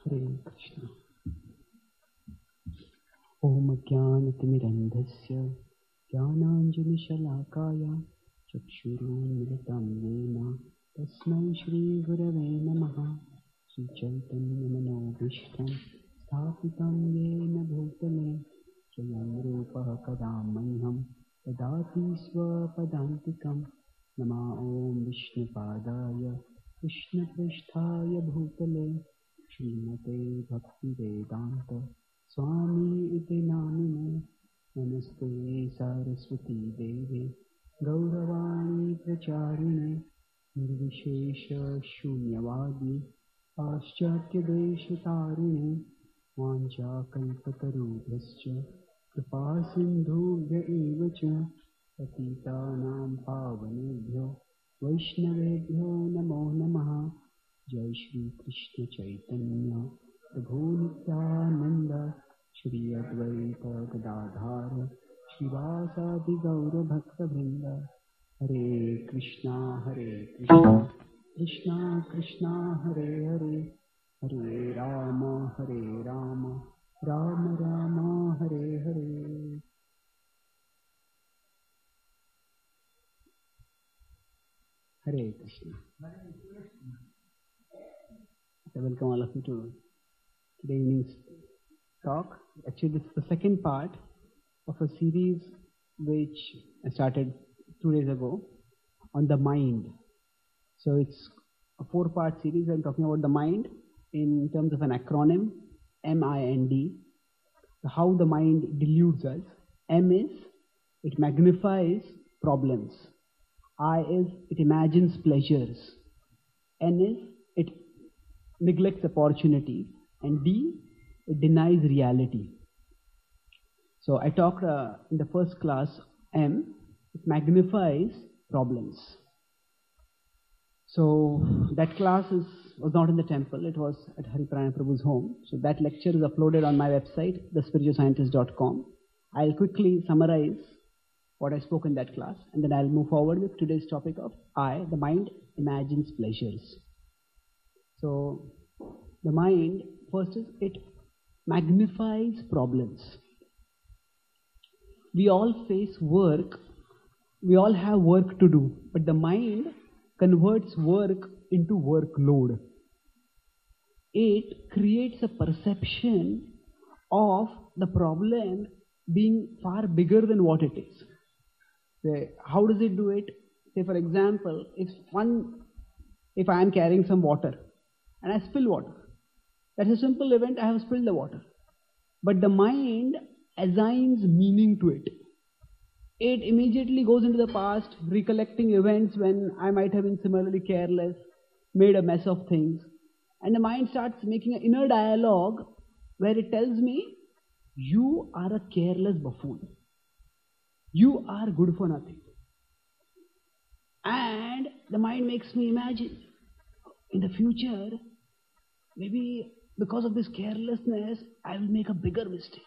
Hare Krishna. Om Jnanatimirandhasya Jnananjalishalakaya Chakshurunmilitam Yena Tasmai Shri Gurave Namaha. Shri Chaitanya Manobhishtam Sthapitam Yena Bhutale Swayam Rupaha Kadamanyam Tadati Swapadantikam. Nama Om Vishnupadaya Krishna Pristhaya Bhutale Srimate Bhakti Vedanta Swami iti namine. Namaste Saraswati Devi Gauravani Pracharine Nirvishesha Shunyavadi Paschatya Deshatarine Vancha Kalpatarubhyascha Kripa Sindhubhya evacha Patitanam Pavanebhyo Vaishnavebhyo Namo Namaha. Jai Shri Krishna Chaitanya Prabhu Nityananda Shri Advaita Gadadhara Shivasadi Gaura Bhakta Vrinda. Hare Krishna Krishna Krishna Hare Hare Hare Rama Rama Rama Hare Hare. Hare Krishna. I welcome all of you to today evening's talk. Actually, this is the second part of a series which I started 2 days ago on the mind. So it's a 4-part series. I'm talking about the mind in terms of an acronym, MIND. How the mind deludes us. M is it magnifies problems. I is it imagines pleasures. N is it neglects opportunity. And D, it denies reality. So I talked in the first class, M, it magnifies problems. So that class was not in the temple, it was at Hariprana Prabhu's home. So that lecture is uploaded on my website, thespiritualscientist.com. I'll quickly summarize what I spoke in that class, and then I'll move forward with today's topic of I, the mind imagines pleasures. So the mind, first is it magnifies problems. We all face work, we all have work to do, but the mind converts work into workload. It creates a perception of the problem being far bigger than what it is. How does it do it? Say for example, if I am carrying some water and I spill water, that's a simple event, I have spilled the water. But the mind assigns meaning to it. It immediately goes into the past, recollecting events when I might have been similarly careless, made a mess of things. And the mind starts making an inner dialogue where it tells me, you are a careless buffoon. You are good for nothing. And the mind makes me imagine, in the future, maybe because of this carelessness, I will make a bigger mistake.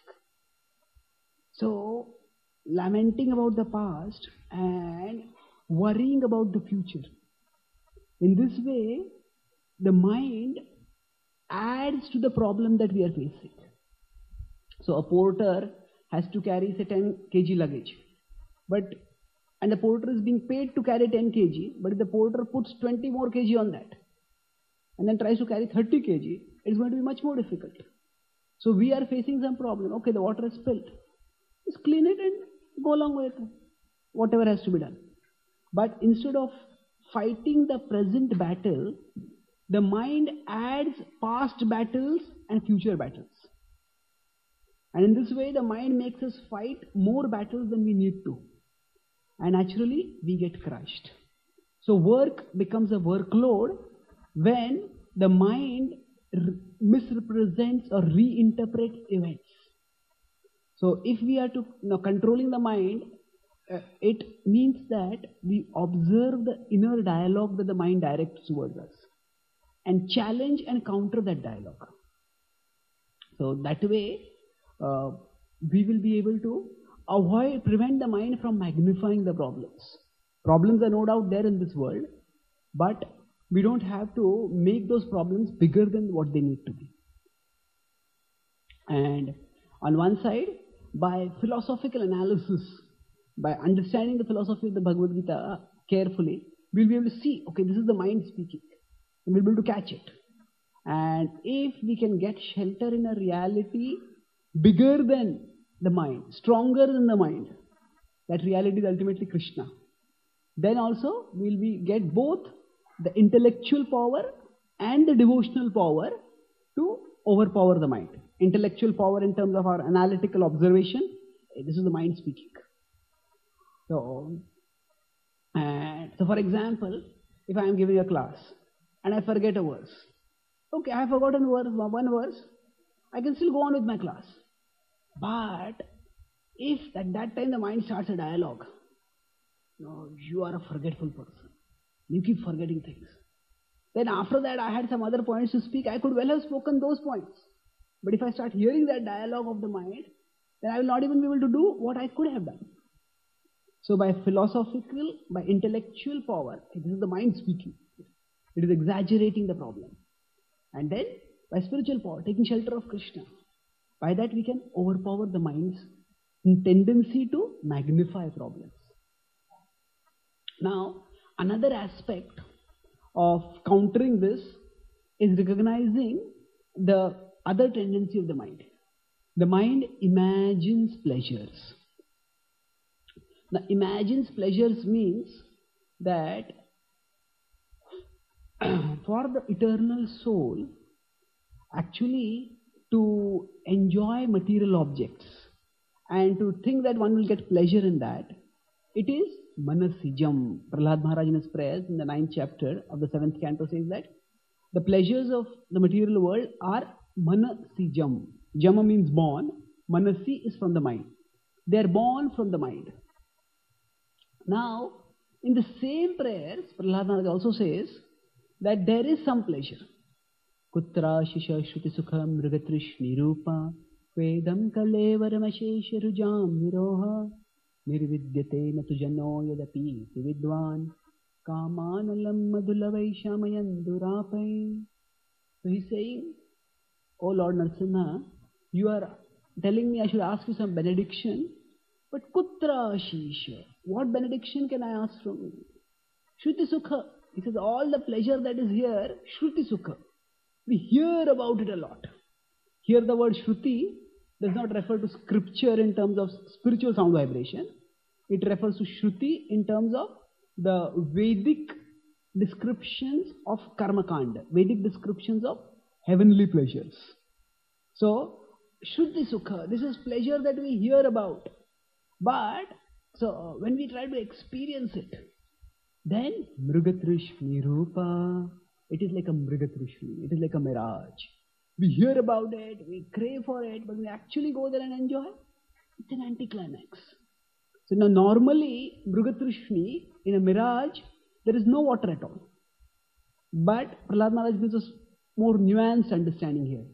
So, lamenting about the past and worrying about the future. In this way, the mind adds to the problem that we are facing. So, a porter has to carry, say, 10 kg luggage. And the porter is being paid to carry 10 kg, but if the porter puts 20 more kg on that, and then tries to carry 30 kg, it's going to be much more difficult. So we are facing some problem. Okay, the water is spilled. Just clean it and go along with it. Whatever has to be done. But instead of fighting the present battle, the mind adds past battles and future battles. And in this way, the mind makes us fight more battles than we need to. And naturally, we get crushed. So work becomes a workload when the mind misrepresents or reinterprets events. So if we are to controlling the mind, it means that we observe the inner dialogue that the mind directs towards us and challenge and counter that dialogue. So that way, we will be able to prevent the mind from magnifying the problems. Problems are no doubt there in this world, but we don't have to make those problems bigger than what they need to be. And on one side, by philosophical analysis, by understanding the philosophy of the Bhagavad Gita carefully, we'll be able to see, okay, this is the mind speaking. And we'll be able to catch it. And if we can get shelter in a reality bigger than the mind, stronger than the mind, that reality is ultimately Krishna, then also we'll get both the intellectual power and the devotional power to overpower the mind. Intellectual power in terms of our analytical observation, this is the mind speaking. So for example, if I am giving a class and I forget a verse, okay, I have forgotten one verse, I can still go on with my class. But if at that time the mind starts a dialogue, no, you are a forgetful person, you keep forgetting things. Then after that I had some other points to speak, I could well have spoken those points. But if I start hearing that dialogue of the mind, then I will not even be able to do what I could have done. So by philosophical, by intellectual power, this is the mind speaking. It is exaggerating the problem. And then by spiritual power, taking shelter of Krishna, by that we can overpower the mind's tendency to magnify problems. Now, another aspect of countering this is recognizing the other tendency of the mind. The mind imagines pleasures. Now, imagines pleasures means that for the eternal soul, actually to enjoy material objects and to think that one will get pleasure in that, it is manasijam. Prahlad Maharaj in his prayers in the 9th chapter of the 7th canto says that the pleasures of the material world are manasijam. Jama means born, manasi is from the mind. They are born from the mind. Now, in the same prayers, Prahlad Maharaj also says that there is some pleasure. Kutra shisha shruti sukham mrigatrishni rupa vedam kalevaramashesha rujam niroha nirvidyate natujano yadapi vidwan kamanalam madulavai shamayan durapai. So he's saying, oh Lord Narasimha, you are telling me I should ask you some benediction, but kutra shisha, what benediction can I ask from you? Shruti sukha. He says all the pleasure that is here, shruti sukha. We hear about it a lot. Here the word shruti does not refer to scripture in terms of spiritual sound vibration. It refers to shruti in terms of the Vedic descriptions of karma kanda, Vedic descriptions of heavenly pleasures. So, shruti sukha, this is pleasure that we hear about. But, so when we try to experience it, then mrigatrishni rupa, it is like a mrigatrishni, it is like a mirage. We hear about it, we crave for it, but we actually go there and enjoy, it's an anticlimax. So now normally, mrigatrishni, in a mirage, there is no water at all. But Prahlad Maharaj gives us more nuanced understanding here.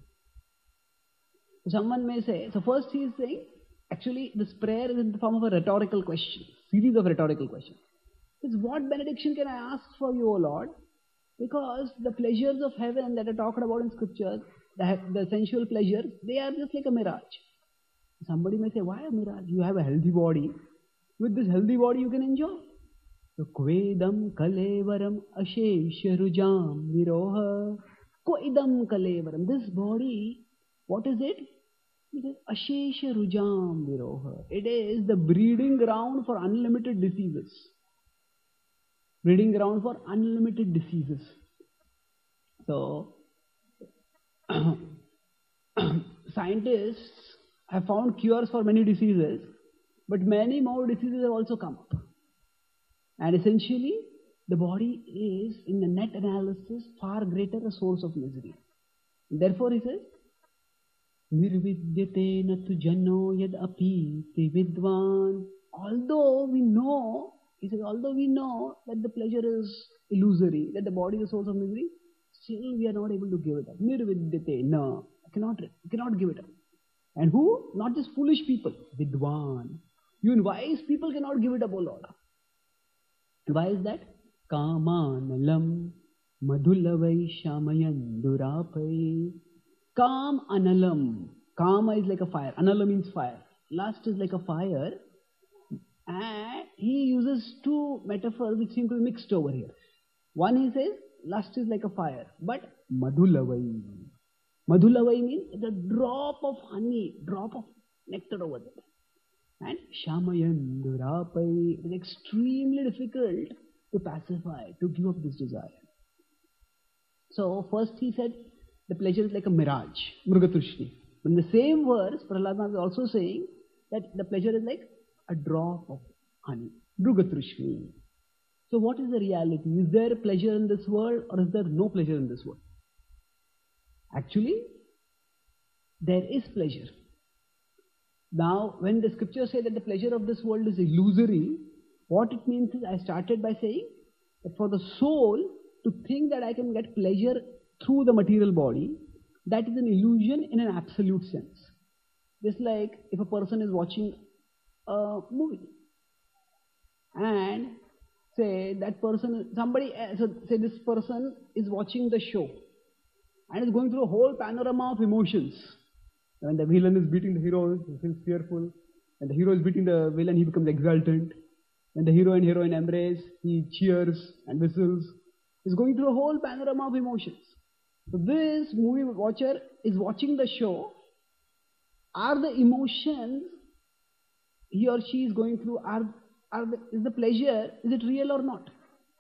Someone may say, so first he is saying, actually this prayer is in the form of a rhetorical question, series of rhetorical questions. It's what benediction can I ask for you, O Lord? Because the pleasures of heaven that are talked about in scriptures, the sensual pleasures, they are just like a mirage. Somebody may say, why a mirage? You have a healthy body. With this healthy body you can enjoy. So, Kvedam kalevaram ashesharujam viroha. Kvedam kalevaram. This body, what is it? It is ashesharujam viroha. It is the breeding ground for unlimited diseases. Breeding ground for unlimited diseases. So, scientists have found cures for many diseases, but many more diseases have also come up. And essentially, the body is, in the net analysis, far greater a source of misery. Therefore, he says, Nirvidyate natu jano yad api ti vidvan. Although we know, he says, although we know that the pleasure is illusory, that the body is a source of misery, still we are not able to give it up. Nirvidyate, no, I cannot give it up. And who? Not just foolish people, vidwan. Even wise people cannot give it up, O Lord. Why is that? Kamanalam madhulavai shamayan durapai. Kam analam. Kama is like a fire. Anala means fire. Lust is like a fire. And he uses two metaphors which seem to be mixed over here. One, he says, lust is like a fire. But madhulavai. Madhulavai means the drop of honey, drop of nectar over there. And shamayan durapai. It is extremely difficult to pacify, to give up this desire. So first he said, the pleasure is like a mirage, Mrugatrushni. But in the same verse, Prahlad Maharaj is also saying that the pleasure is like a drop of honey, Mrugatrushni. So what is the reality? Is there pleasure in this world or is there no pleasure in this world? Actually, there is pleasure. Now, when the scriptures say that the pleasure of this world is illusory, what it means is, I started by saying that for the soul to think that I can get pleasure through the material body, that is an illusion in an absolute sense. Just like if a person is watching a movie and say that person, say this person is watching the show and is going through a whole panorama of emotions. When the villain is beating the hero, he feels fearful. When the hero is beating the villain, he becomes exultant. When the hero and heroine embrace, he cheers and whistles. He's going through a whole panorama of emotions. So this movie watcher is watching the show. Are the emotions he or she is going through, is the pleasure, is it real or not?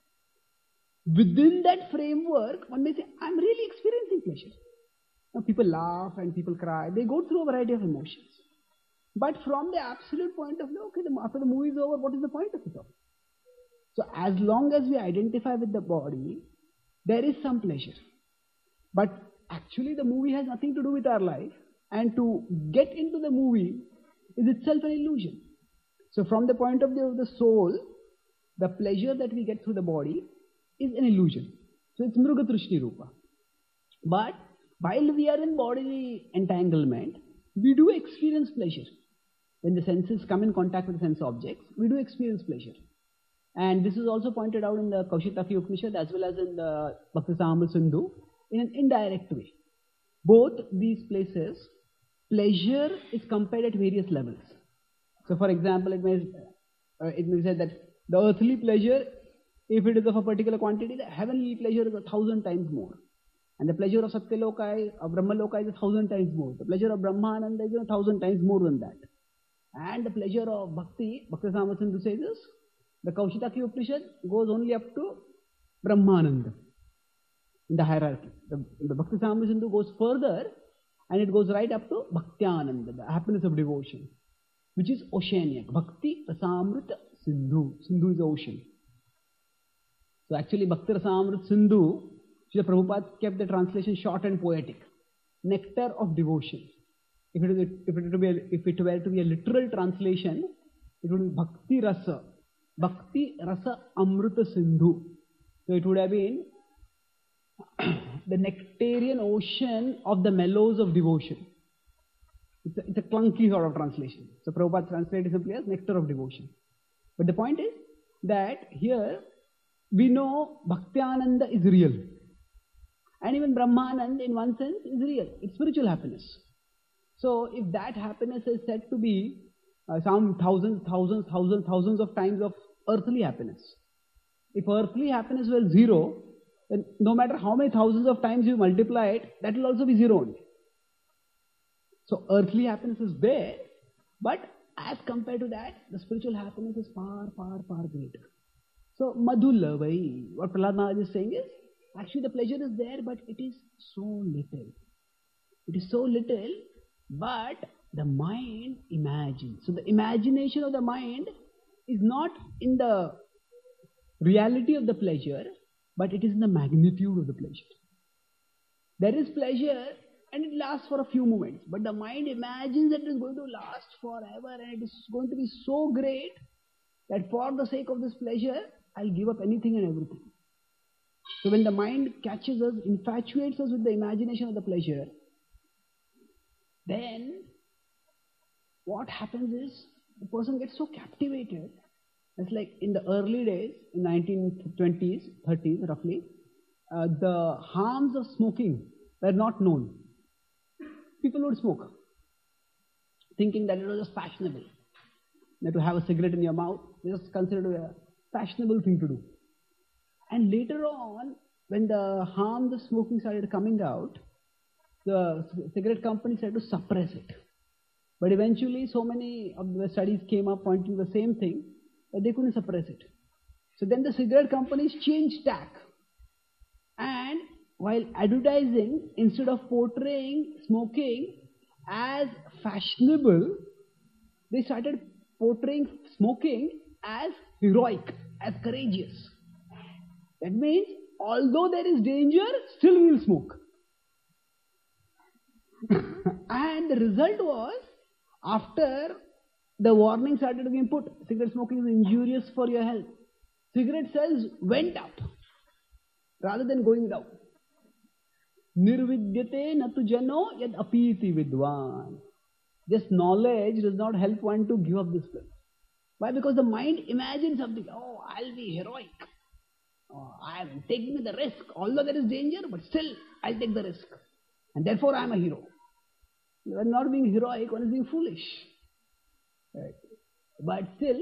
Within that framework, one may say, I'm really experiencing pleasure. Now, people laugh and people cry. They go through a variety of emotions. But from the absolute point of view, okay, after the movie is over, what is the point of it all? So as long as we identify with the body, there is some pleasure. But actually the movie has nothing to do with our life. And to get into the movie is itself an illusion. So from the point of view of the soul, the pleasure that we get through the body is an illusion. So it's Mrugatrushni Rupa. But while we are in bodily entanglement, we do experience pleasure. When the senses come in contact with the sense objects, we do experience pleasure. And this is also pointed out in the Kaushitaki Upanishad as well as in the Bhakti Rasamrita Sindhu in an indirect way. Both these places, pleasure is compared at various levels. So for example, it may be said that the earthly pleasure, if it is of a particular quantity, the heavenly pleasure is 1,000 times more. And the pleasure of Satyaloka, of Brahmaloka is 1,000 times more. The pleasure of Brahmananda is 1,000 times more than that. And the pleasure of Bhakti Rasamrita Sindhu says this, the Kaushitaki Upanishad goes only up to Brahmananda in the hierarchy. The Bhakti Rasamrita Sindhu goes further and it goes right up to Bhaktyananda, the happiness of devotion, which is oceanic. Bhakti Rasamrita Sindhu. Sindhu is the ocean. So actually Bhakti Rasamrita Sindhu, Srila Prabhupada kept the translation short and poetic. Nectar of devotion. If it were to be a literal translation, it would be Bhakti Rasa. Bhakti Rasa Amrita Sindhu. So it would have been the nectarian ocean of the mellows of devotion. It's a clunky sort of translation. So Prabhupada translated simply as nectar of devotion. But the point is that here we know Bhaktyananda is real. And even Brahmananda in one sense is real. It's spiritual happiness. So if that happiness is said to be some thousands of times of earthly happiness. If earthly happiness were zero, then no matter how many thousands of times you multiply it, that will also be zero only. So earthly happiness is there, but as compared to that, the spiritual happiness is far, far, far greater. So Madhulavai, what Prahlad Maharaj is saying is, actually the pleasure is there, but it is so little. It is so little, but the mind imagines. So the imagination of the mind is not in the reality of the pleasure, but it is in the magnitude of the pleasure. There is pleasure and it lasts for a few moments, but the mind imagines that it is going to last forever and it is going to be so great that for the sake of this pleasure, I'll give up anything and everything. So when the mind catches us, infatuates us with the imagination of the pleasure, then what happens is the person gets so captivated. It's like in the early days, in 1920s, 30s roughly, the harms of smoking were not known. People would smoke. thinking that it was just fashionable. That to have a cigarette in your mouth, they just considered a fashionable thing to do. And later on, when the harm of smoking started coming out, the cigarette companies tried to suppress it. But eventually, so many of the studies came up pointing to the same thing that they couldn't suppress it. So then the cigarette companies changed tack. And while advertising, instead of portraying smoking as fashionable, they started portraying smoking as heroic, as courageous. That means, although there is danger, still we will smoke. And the result was, after the warning started being put, cigarette smoking is injurious for your health, cigarette sales went up rather than going down. Nirvidyate natu jano yad apiti vidwan. This knowledge does not help one to give up this pill. Why? Because the mind imagines something. Oh, I'll be heroic. Oh, I'm taking the risk. Although there is danger, but still I'll take the risk. And therefore I'm a hero. One not being heroic, one is being foolish. Right? But still,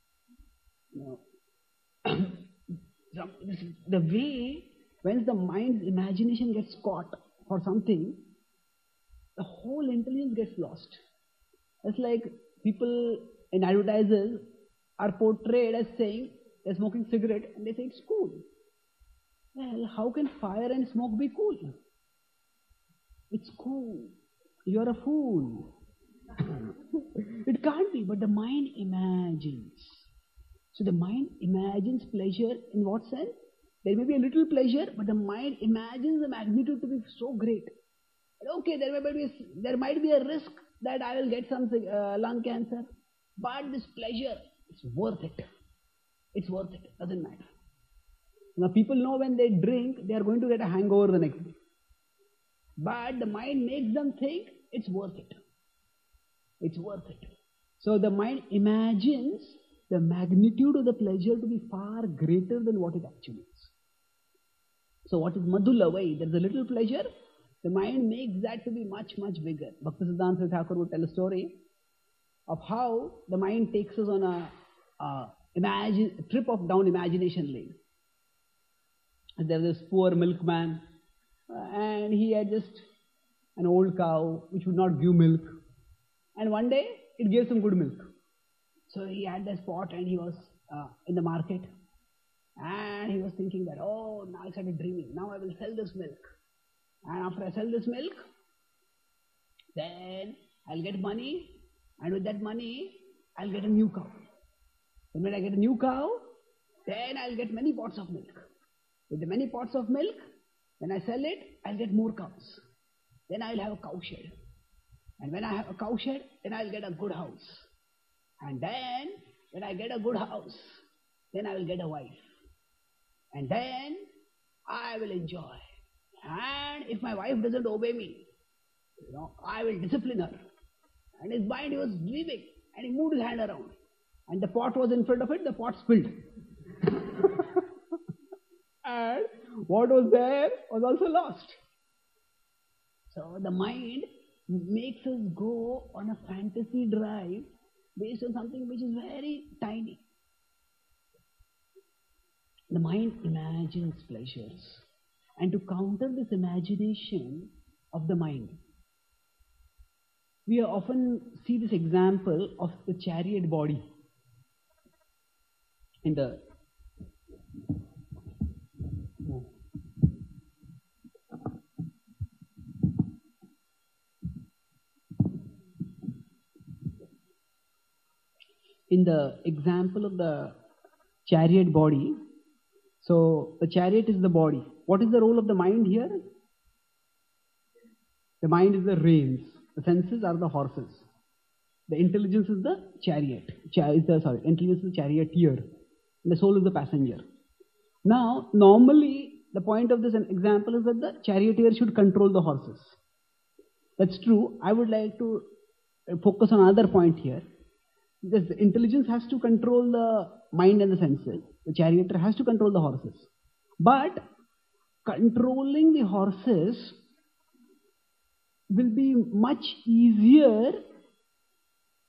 the way, when the mind's imagination gets caught for something, the whole intelligence gets lost. It's like people in advertisers are portrayed as saying they're smoking cigarette and they say it's cool. Well, how can fire and smoke be cool? It's cool. You're a fool. It can't be, but the mind imagines. So the mind imagines pleasure in what sense? There may be a little pleasure, but the mind imagines the magnitude to be so great. Okay, there might be a risk that I will get some lung cancer, but this pleasure is worth it. It's worth it. Doesn't matter. Now people know when they drink, they are going to get a hangover the next day. But the mind makes them think it's worth it. It's worth it. So the mind imagines the magnitude of the pleasure to be far greater than what it actually is. So what is Madhula Vai? There's a little pleasure. The mind makes that to be much, much bigger. Bhaktisiddhanta Saraswati Thakur would tell a story of how the mind takes us on a trip down imagination lane. There was this poor milkman, and he had just an old cow which would not give milk. And one day, it gave some good milk. So he had this pot and he was in the market. And he was thinking that, oh, now I started dreaming. Now I will sell this milk. And after I sell this milk, then I'll get money. And with that money, I'll get a new cow. And when I get a new cow, then I'll get many pots of milk. With the many pots of milk, when I sell it, I'll get more cows. Then I'll have a cow shed. And when I have a cow shed, then I'll get a good house. And then, when I get a good house, then I will get a wife. And then, I will enjoy. And if my wife doesn't obey me, I will discipline her. And his mind, he was dreaming. And he moved his hand around. And the pot was in front of it, the pot spilled. And what was there was also lost. So the mind makes us go on a fantasy drive based on something which is very tiny. The mind imagines pleasures. And to counter this imagination of the mind, we often see this example of the chariot body. In the example of the chariot body, so the chariot is the body. What is the role of the mind here? The mind is the reins. The senses are the horses. The intelligence is the chariot. Intelligence is the charioteer. And the soul is the passenger. Now, normally, the point of this example is that the charioteer should control the horses. That's true. I would like to focus on another point here. Because the intelligence has to control the mind and the senses. The charioteer has to control the horses. But controlling the horses will be much easier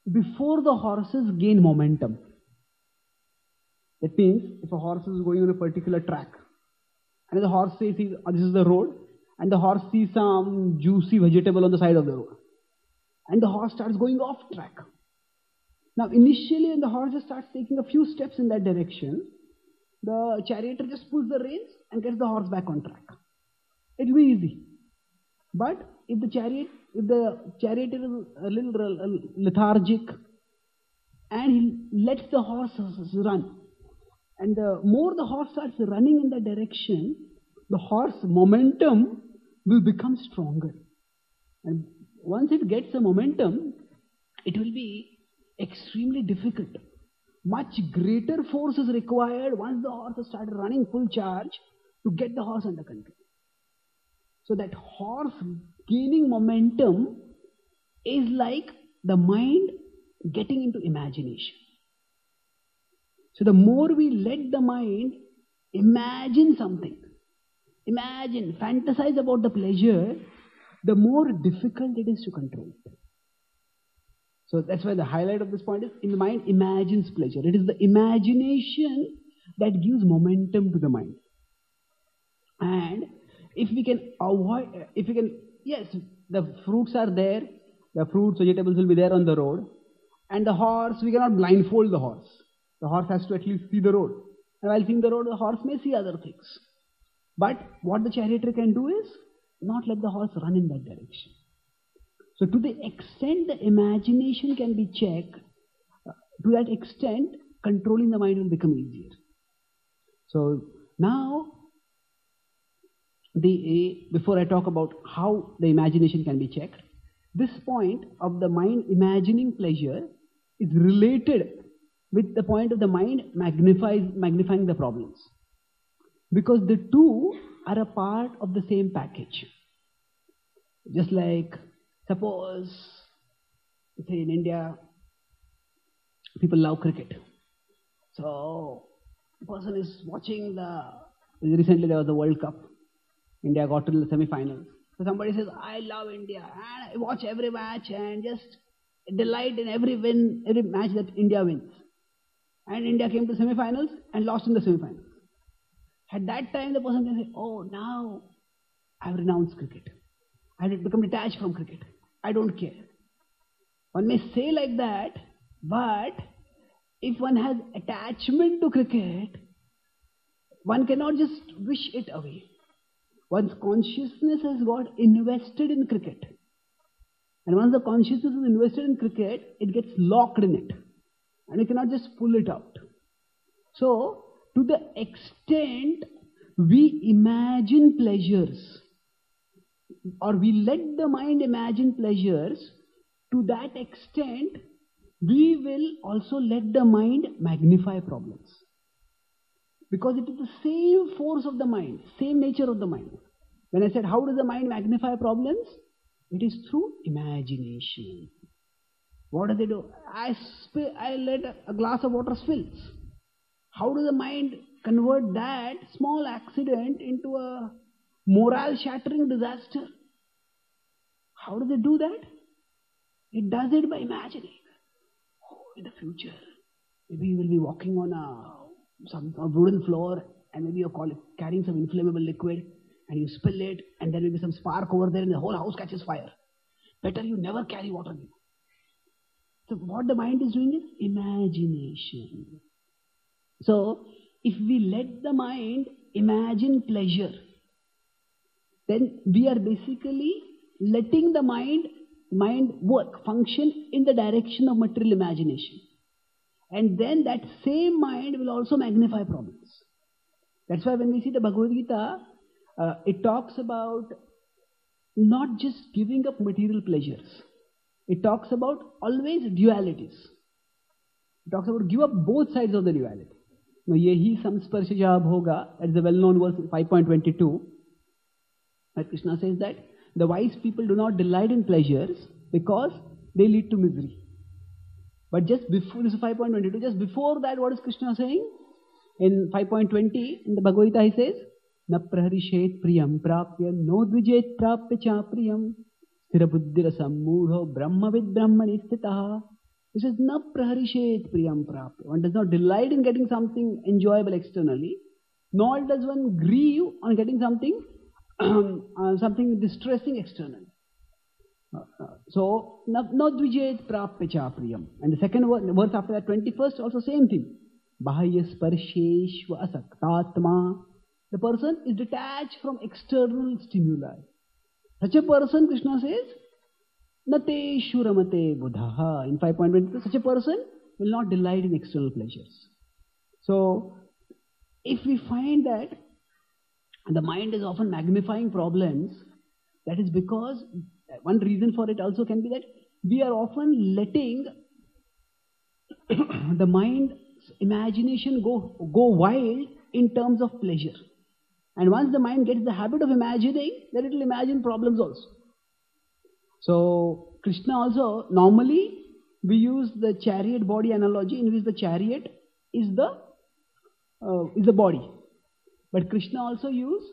before the horses gain momentum. That means if a horse is going on a particular track, and the horse says, this is the road, and the horse sees some juicy vegetable on the side of the road, and the horse starts going off track. Now, initially, when the horse just starts taking a few steps in that direction, the charioteer just pulls the reins and gets the horse back on track. It will be easy. But if the charioteer is a little lethargic and he lets the horse run, and the more the horse starts running in that direction, the horse momentum will become stronger. And once it gets a momentum, it will be extremely difficult. Much greater force is required once the horse has started running full charge to get the horse under control. So that horse gaining momentum is like the mind getting into imagination. So the more we let the mind imagine something, fantasize about the pleasure, the more difficult it is to control it. So that's why the highlight of this point is, in the mind imagines pleasure. It is the imagination that gives momentum to the mind. And if we can avoid, yes, the fruits are there, the fruits, vegetables will be there on the road, and the horse, we cannot blindfold the horse. The horse has to at least see the road. And while seeing the road, the horse may see other things. But what the charioteer can do is not let the horse run in that direction. So to the extent the imagination can be checked, to that extent controlling the mind will become easier. So now, before I talk about how the imagination can be checked, this point of the mind imagining pleasure is related with the point of the mind magnifying the problems. Because the two are a part of the same package. Just like, suppose, say in India, people love cricket. So, the person is watching recently there was the World Cup. India got to the semi-finals. So somebody says, I love India, and I watch every match and just delight in every match that India wins. And India came to semi-finals and lost in the semi-finals. At that time, the person can say, oh, now I've renounced cricket. I've become detached from cricket. I don't care. One may say like that, but if one has attachment to cricket, one cannot just wish it away. One's consciousness has got invested in cricket. And once the consciousness is invested in cricket, it gets locked in it. And you cannot just pull it out. So, to the extent we imagine pleasures, or we let the mind imagine pleasures, to that extent, we will also let the mind magnify problems. Because it is the same force of the mind, same nature of the mind. When I said, how does the mind magnify problems? It is through imagination. What do they do? I let a glass of water spills. How does the mind convert that small accident into a morale-shattering disaster? How do they do that? It does it by imagining. Oh, in the future, maybe you will be walking on a wooden floor, and maybe you're carrying some inflammable liquid, and you spill it, and there will be some spark over there, and the whole house catches fire. Better you never carry water. So what the mind is doing is imagination. So if we let the mind imagine pleasure, then we are basically letting the mind work, function in the direction of material imagination. And then that same mind will also magnify problems. That's why when we see the Bhagavad Gita, it talks about not just giving up material pleasures. It talks about always dualities. It talks about give up both sides of the duality. Now, yehi samsparshaja bhoga, that's the well-known verse 5.22. That Krishna says that the wise people do not delight in pleasures because they lead to misery. But just before, this is 5.22, just before that, what is Krishna saying? In 5.20, in the Bhagavad Gita, he says, Na praharishet priyam prapya no dvijet prapya cha priyam sthira buddhira sammudho brahmavid brahmani sthitaha He says, na praharishet priyam prapya. One does not delight in getting something enjoyable externally, nor does one grieve on getting something something distressing externally. So, na dvijet prapya cha priyam. And the second verse after that, 21st, also same thing. Bahaya sparsheshva asaktatma. The person is detached from external stimuli. Such a person, Krishna says, nate shuramate buddhaha. In 5.22, such a person will not delight in external pleasures. So, if we find that the mind is often magnifying problems, that is because one reason for it also can be that we are often letting the mind's imagination go wild in terms of pleasure. And once the mind gets the habit of imagining, then it will imagine problems also. So, Krishna also, normally we use the chariot body analogy in which the chariot is the body. But Krishna also uses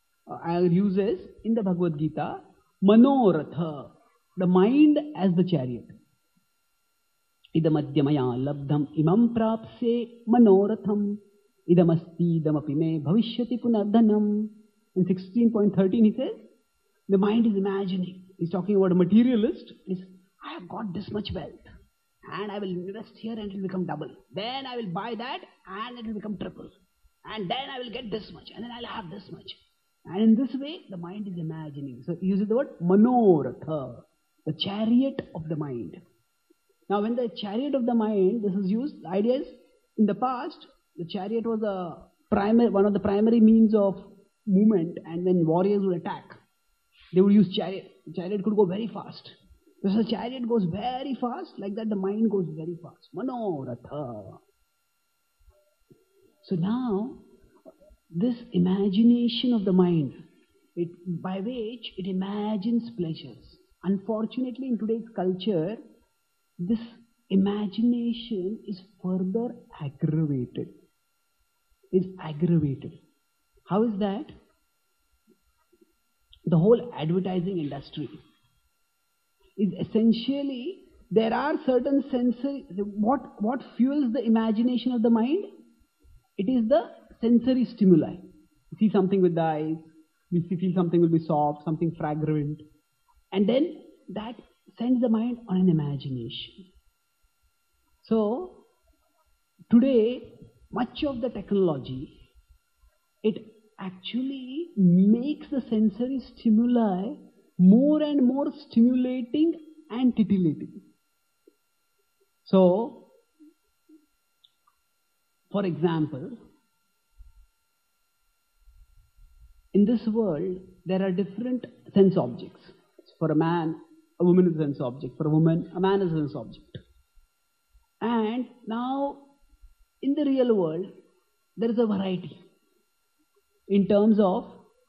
in the Bhagavad Gita, Manoratha, the mind as the chariot. Idamadhyamaya labdham imam prapse manoratham idamasti idamapi me bhavishyati punardhanam. In 16.13 he says, the mind is imagining. He's talking about a materialist. I have got this much wealth and I will invest here and it will become double. Then I will buy that and it will become triple. And then I will get this much and then I'll have this much. And in this way, the mind is imagining. So he uses the word manoratha, the chariot of the mind. Now when the chariot of the mind, this is used, the idea is, in the past, the chariot was one of the primary means of movement, and when warriors would attack, they would use chariot. The chariot could go very fast. So the chariot goes very fast, like that the mind goes very fast. Manoratha. So now, this imagination of the mind, by which it imagines pleasures. Unfortunately, in today's culture, this imagination is further aggravated. How is that? The whole advertising industry is essentially, there are certain sensory, what fuels the imagination of the mind? It is the sensory stimuli. You see something with the eyes, we feel something will be soft, something fragrant, and then that sends the mind on an imagination. So, today, much of the technology, it actually makes the sensory stimuli more and more stimulating and titillating. So, for example, in this world, there are different sense objects. For a man, a woman is a sense object. For a woman, a man is a sense object. And now, in the real world, there is a variety. In terms of,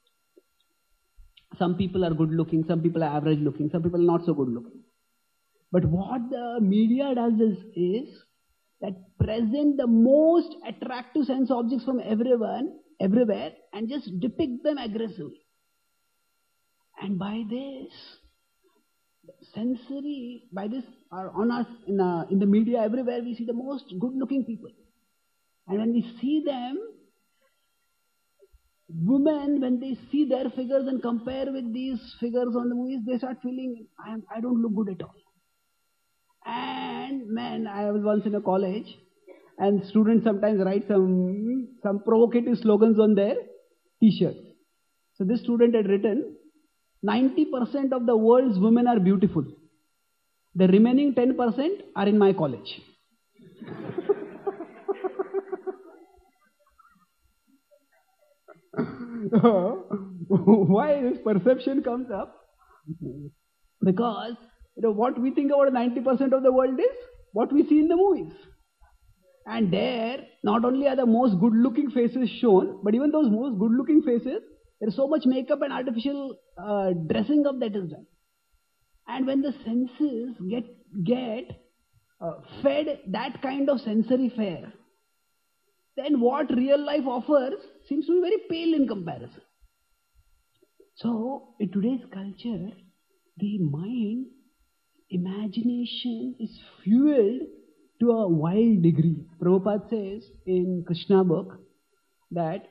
some people are good looking, some people are average looking, some people are not so good looking. But what the media does is that present the most attractive sense objects from everywhere, and just depict them aggressively. And by this, on us, in the media everywhere, we see the most good-looking people. And when we see them, women, when they see their figures and compare with these figures on the movies, they start feeling, I don't look good at all. And men, I was once in a college, and students sometimes write some provocative slogans on their t-shirts. So this student had written, 90% of the world's women are beautiful. The remaining 10% are in my college. Why this perception comes up? Because what we think about 90% of the world is what we see in the movies. And there, not only are the most good-looking faces shown, but even those most good-looking faces, there is so much makeup and artificial dressing up that is done. And when the senses get fed that kind of sensory fare, then what real life offers seems to be very pale in comparison. So, in today's culture, the mind imagination is fueled to a wild degree. Prabhupada says in Krishna book that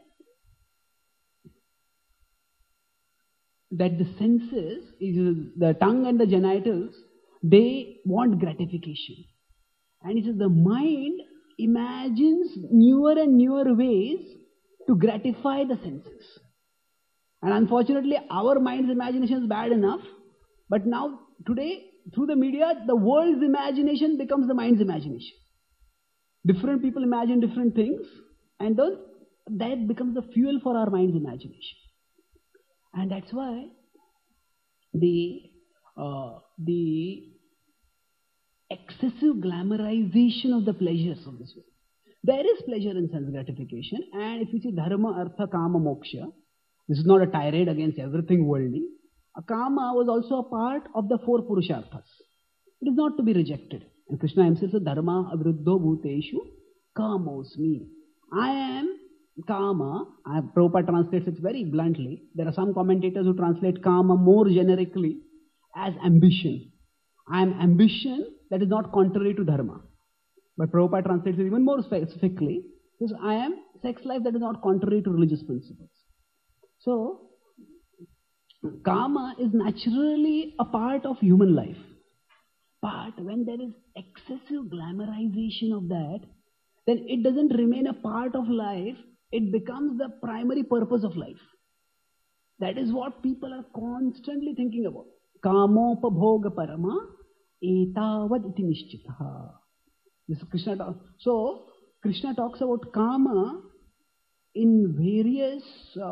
the senses, the tongue and the genitals, they want gratification. And he says the mind imagines newer and newer ways to gratify the senses. And unfortunately, our mind's imagination is bad enough. But now, today, through the media, the world's imagination becomes the mind's imagination. Different people imagine different things, and that becomes the fuel for our mind's imagination. And that's why the excessive glamorization of the pleasures of this world. There is pleasure in sense gratification, and if you see dharma, artha, kama, moksha, this is not a tirade against everything worldly. A kama was also a part of the four purusharthas. It is not to be rejected. And Krishna himself says, dharma avruddho bhuteshu kamosmi. I am kama. Prabhupada translates it very bluntly. There are some commentators who translate kama more generically as ambition. I am ambition that is not contrary to dharma. But Prabhupada translates it even more specifically. Because I am sex life that is not contrary to religious principles. So, karma is naturally a part of human life. But when there is excessive glamorization of that, then it doesn't remain a part of life, it becomes the primary purpose of life. That is what people are constantly thinking about. Kamopabhoga parama etavad iti nishchitaha. This is Krishna talk. So, Krishna talks about karma in various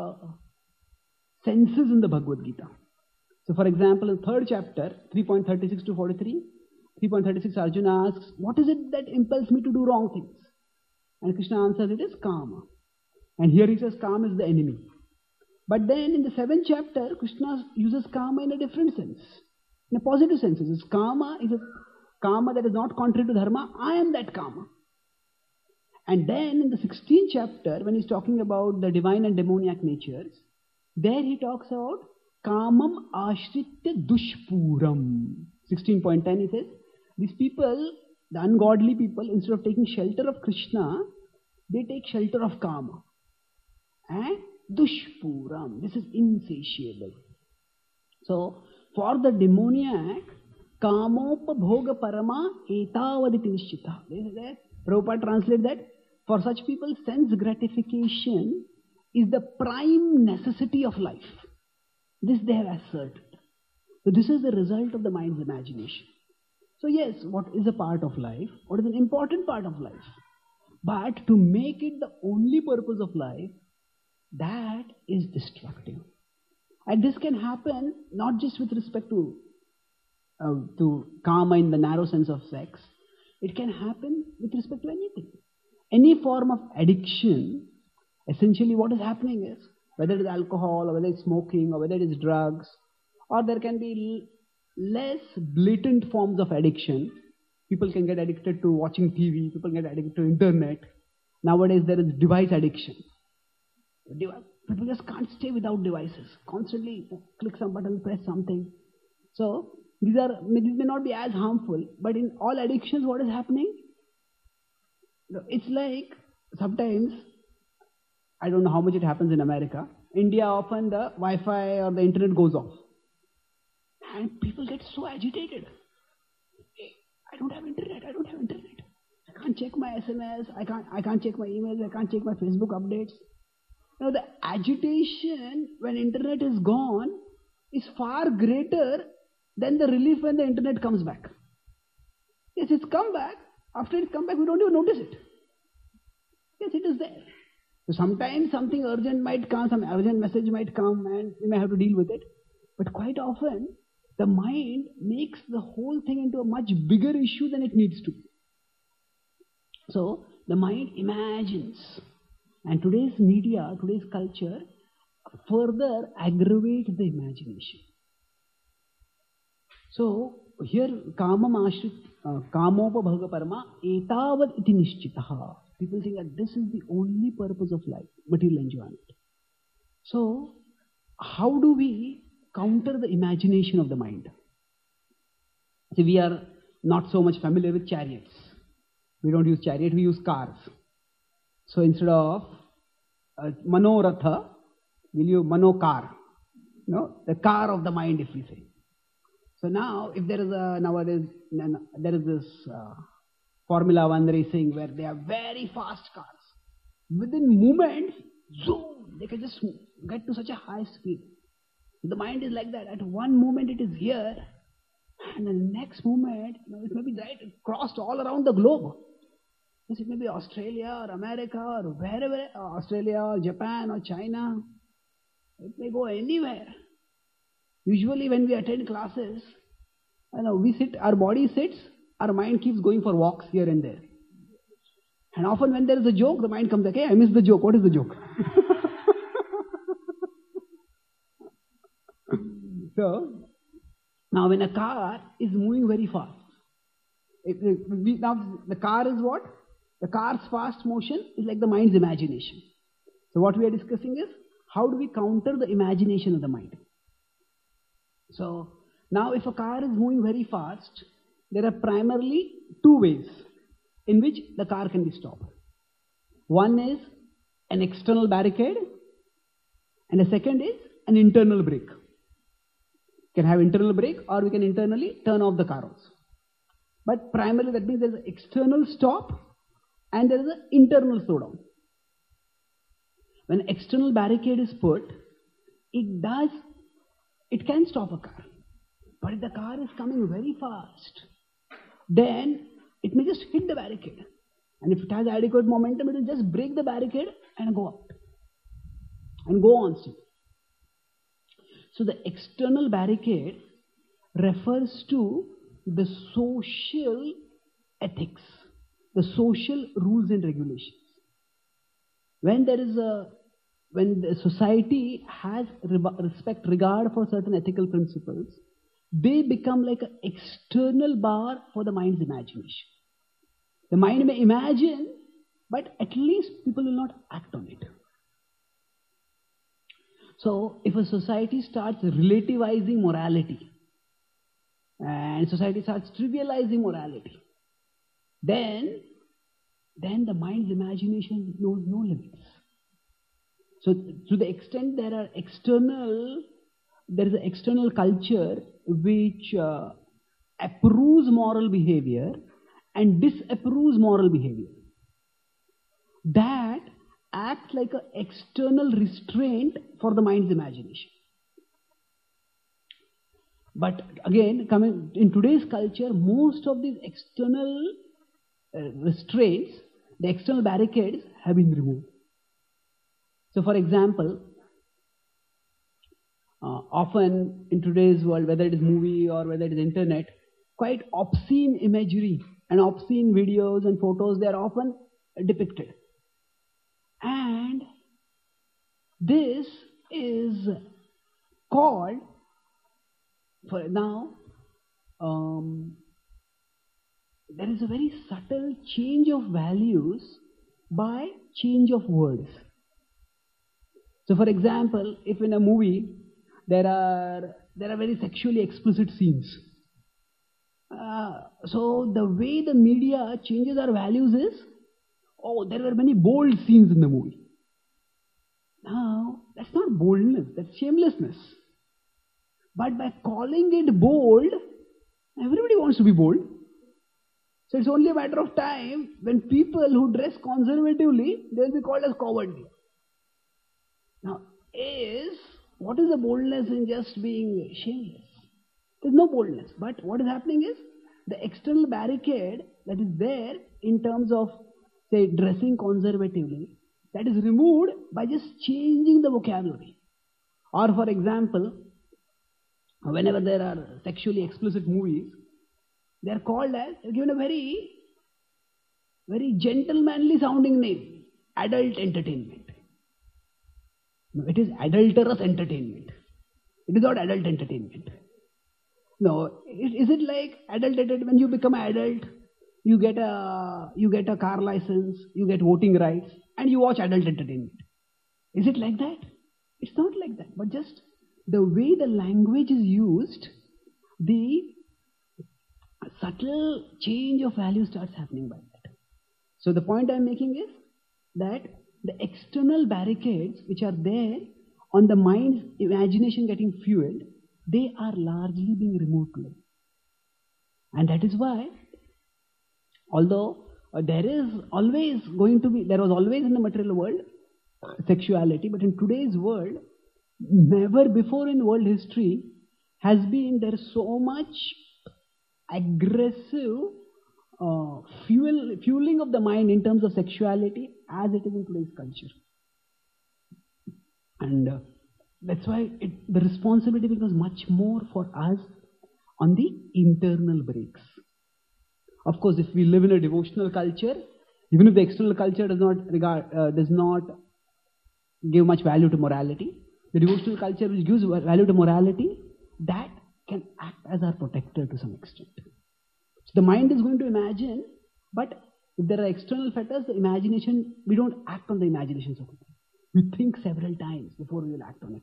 senses in the Bhagavad Gita. So, for example, in the 3rd chapter, 3.36 to 43, 3.36 Arjuna asks, what is it that impels me to do wrong things? And Krishna answers, it is karma. And here he says karma is the enemy. But then in the 7th chapter, Krishna uses karma in a different sense, in a positive sense. His karma is a karma that is not contrary to dharma. I am that karma. And then in the 16th chapter, when he's talking about the divine and demoniac natures, there he talks about kamam ashritya dushpuram. 16.10 he says, these people, the ungodly people, instead of taking shelter of Krishna, they take shelter of kama. And dushpuram, this is insatiable. So, for the demoniac, kamopabhoga parama etavaditi nishchita. Prabhupada translates that for such people, sense gratification is the prime necessity of life. This they have asserted. So this is the result of the mind's imagination. So yes, what is a part of life? What is an important part of life? But to make it the only purpose of life, that is destructive. And this can happen not just with respect to karma in the narrow sense of sex. It can happen with respect to anything. Any form of addiction, essentially what is happening is, whether it is alcohol, or whether it's smoking, or whether it is drugs, or there can be less blatant forms of addiction. People can get addicted to watching TV, people get addicted to internet. Nowadays there is device addiction. People just can't stay without devices. Constantly click some button, press something. So these may not be as harmful, but in all addictions what is happening? It's like sometimes, I don't know how much it happens in America. India, often the Wi-Fi or the internet goes off. And people get so agitated. Hey, I don't have internet. I can't check my SMS. I can't check my emails. I can't check my Facebook updates. Now the agitation when internet is gone is far greater than the relief when the internet comes back. Yes, it's come back. After it's come back, we don't even notice it. Yes, it is there. So sometimes something urgent might come, some urgent message might come, and we may have to deal with it. But quite often, the mind makes the whole thing into a much bigger issue than it needs to be. So the mind imagines. And today's media, today's culture, further aggravate the imagination. So here, kamopabhoga parama etavad iti nishchitaha. People think that this is the only purpose of life, material enjoyment. So, how do we counter the imagination of the mind? See, we are not so much familiar with chariots. We don't use chariot, we use cars. So instead of Manoratha, will you Mano car? No, the car of the mind, if we say. So now, if there is nowadays there is this Formula One racing where they are very fast cars. Within moments, zoom, they can just get to such a high speed. The mind is like that. At one moment it is here, and the next moment, it may be right crossed all around the globe. It may be Australia or America or wherever, Australia or Japan or China. It may go anywhere. Usually when we attend classes, we sit, our body sits, our mind keeps going for walks here and there. And often when there is a joke, the mind comes like, hey, I missed the joke. What is the joke? So, now when a car is moving very fast, now the car is what? The car's fast motion is like the mind's imagination. So what we are discussing is, how do we counter the imagination of the mind? So, now if a car is moving very fast, there are primarily two ways in which the car can be stopped. One is an external barricade, and the second is an internal brake. We can have internal brake, or we can internally turn off the car also. But primarily that means there is an external stop and there is an internal slowdown. When external barricade is put, it can stop a car. But if the car is coming very fast, then it may just hit the barricade. And if it has adequate momentum, it will just break the barricade and go out. And go on still. So the external barricade refers to the social ethics, the social rules and regulations. When the society has regard for certain ethical principles, they become like an external bar for the mind's imagination. The mind may imagine, but at least people will not act on it. So, if a society starts relativizing morality, and society starts trivializing morality, then the mind's imagination knows no limits. So, to the extent there is an external culture which approves moral behavior and disapproves moral behavior, that acts like an external restraint for the mind's imagination. But again, coming in today's culture, most of these external restraints, the external barricades, have been removed. So, for example, often in today's world, whether it is movie or whether it is internet, quite obscene imagery and obscene videos and photos, they are often depicted. And this is called, for now, there is a very subtle change of values by change of words. So, for example, if in a movie there are very sexually explicit scenes, so the way the media changes our values is, there were many bold scenes in the movie. Now, that's not boldness, that's shamelessness. But by calling it bold, everybody wants to be bold. So it's only a matter of time when people who dress conservatively, they will be called as cowardly. Now, what is the boldness in just being shameless? There's no boldness. But what is happening is, the external barricade that is there in terms of, say, dressing conservatively, that is removed by just changing the vocabulary. Or for example, whenever there are sexually explicit movies, they are called as, given a very, very gentlemanly sounding name, adult entertainment. No, it is adulterous entertainment. It is not adult entertainment. No, is it like adult entertainment? When you become an adult, you get a car license, you get voting rights, and you watch adult entertainment. Is it like that? It's not like that. But just the way the language is used, the subtle change of value starts happening by that. So the point I'm making is that the external barricades which are there on the mind's imagination getting fueled, they are largely being removed today. And that is why, although there was always in the material world sexuality, but in today's world, never before in world history has been there so much aggressive fueling of the mind in terms of sexuality as it is in today's culture. And that's why the responsibility becomes much more for us on the internal brakes. Of course, if we live in a devotional culture, even if the external culture does not give much value to morality, the devotional culture which gives value to morality, that can act as our protector to some extent. So the mind is going to imagine, but if there are external fetters, the imagination, we don't act on the imagination so quickly. We think several times before we will act on it.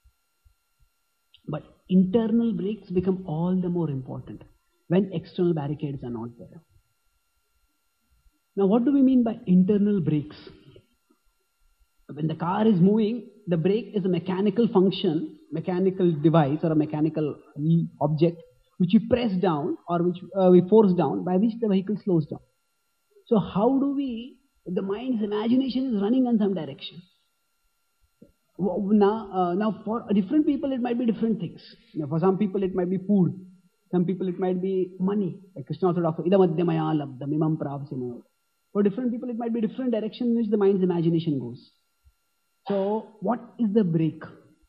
But internal brakes become all the more important when external barricades are not there. Now, what do we mean by internal brakes? When the car is moving, the brake is a mechanical function, mechanical device or a mechanical object which we press down or which we force down, by which the vehicle slows down. So how do the mind's imagination is running in some direction. Now for different people it might be different things. For some people it might be food. Some people it might be money. Like Krishna also talks about idamadhyamaya labdam imam pravasena. For different people it might be different direction in which the mind's imagination goes. So what is the brake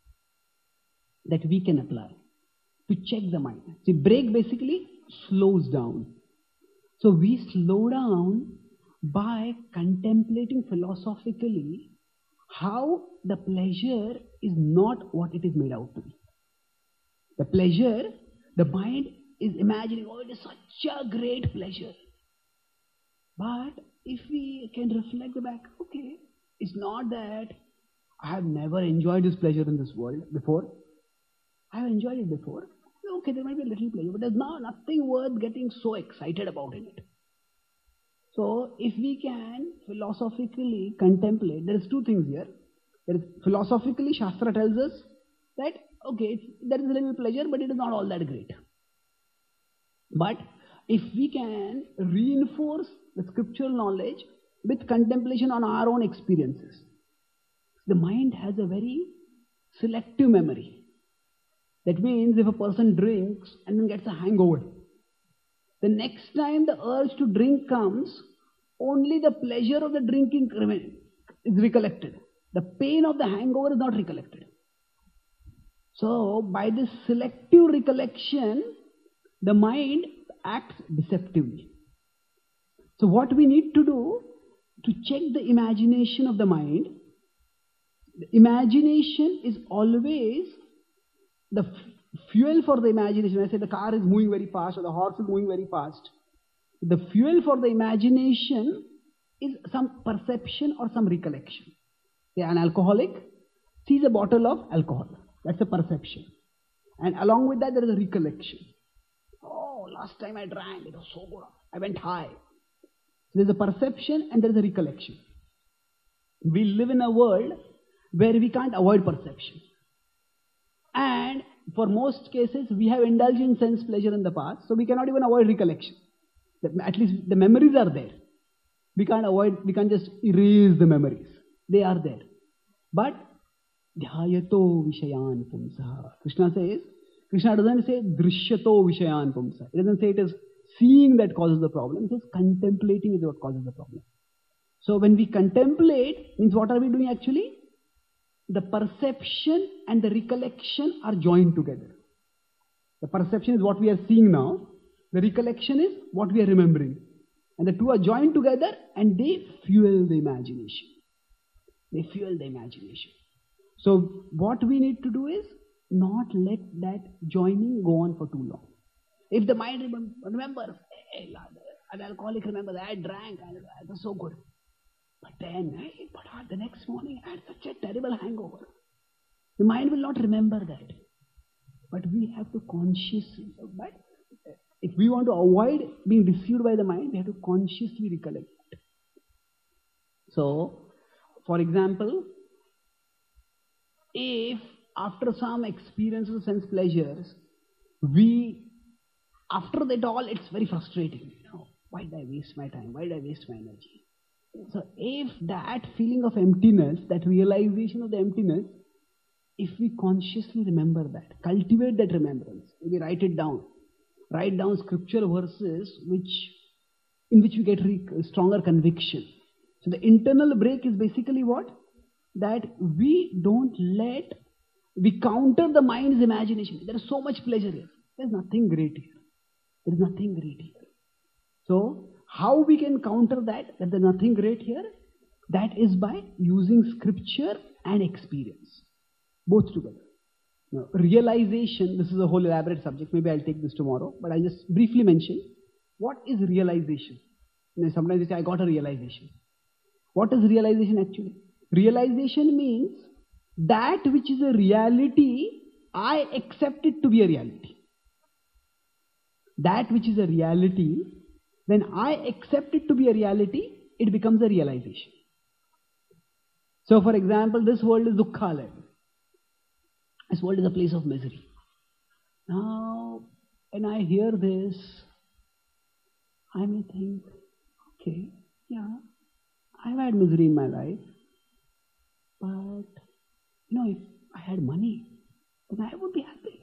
that we can apply to check the mind? See, brake basically slows down. So we slow down by contemplating philosophically how the pleasure is not what it is made out to be. The pleasure, the mind is imagining, oh, it is such a great pleasure. But if we can reflect back, okay, it's not that I have never enjoyed this pleasure in this world before. I have enjoyed it before. Okay, there might be a little pleasure, but there's nothing worth getting so excited about in it. So, if we can philosophically contemplate, there is two things here. There is philosophically, Shastra tells us that, okay, there is a little pleasure, but it is not all that great. But if we can reinforce the scriptural knowledge with contemplation on our own experiences, the mind has a very selective memory. That means if a person drinks and then gets a hangover, the next time the urge to drink comes, only the pleasure of the drinking is recollected. The pain of the hangover is not recollected. So, by this selective recollection, the mind acts deceptively. So, what we need to do to check the imagination of the mind, the imagination is always the fuel for the imagination. When I say the car is moving very fast or the horse is moving very fast, the fuel for the imagination is some perception or some recollection. Say an alcoholic sees a bottle of alcohol. That's a perception. And along with that there is a recollection. Oh, last time I drank, it was so good. I went high. So there's a perception and there's a recollection. We live in a world where we can't avoid perception. And for most cases, we have indulged in sense pleasure in the past, so we cannot even avoid recollection. At least the memories are there. We can't just erase the memories. They are there. But, dhyayato vishayan pumsaha. Krishna doesn't say drishyato vishayan pumsaha. He doesn't say it is seeing that causes the problem. He says contemplating is what causes the problem. So when we contemplate, means what are we doing actually? The perception and the recollection are joined together. The perception is what we are seeing now. The recollection is what we are remembering. And the two are joined together and they fuel the imagination. They fuel the imagination. So what we need to do is not let that joining go on for too long. If the mind remembers, hey, an alcoholic remembers, I drank, it was so good. But then, the next morning I had such a terrible hangover. The mind will not remember that. But we have to consciously, but if we want to avoid being deceived by the mind, we have to consciously recollect that. So, for example, if after some experiences of sense pleasures, after that all, it's very frustrating. Why did I waste my time? Why did I waste my energy? So if that feeling of emptiness, that realization of the emptiness, if we consciously remember that, cultivate that remembrance, maybe write it down. Write down scripture verses in which we get stronger conviction. So the internal break is basically what? That we counter the mind's imagination. There is so much pleasure here. There is nothing great here. There is nothing great here. So how we can counter that there is nothing great here? That is by using scripture and experience, both together. Now, realization, this is a whole elaborate subject. Maybe I'll take this tomorrow, but I'll just briefly mention what is realization. Sometimes they say, I got a realization. What is realization actually? Realization means that which is a reality, I accept it to be a reality. That which is a reality, when I accept it to be a reality, it becomes a realization. So for example, this world is dukkhalaya. This world is a place of misery. Now, when I hear this, I may think, okay, yeah, I've had misery in my life, but, if I had money, then I would be happy.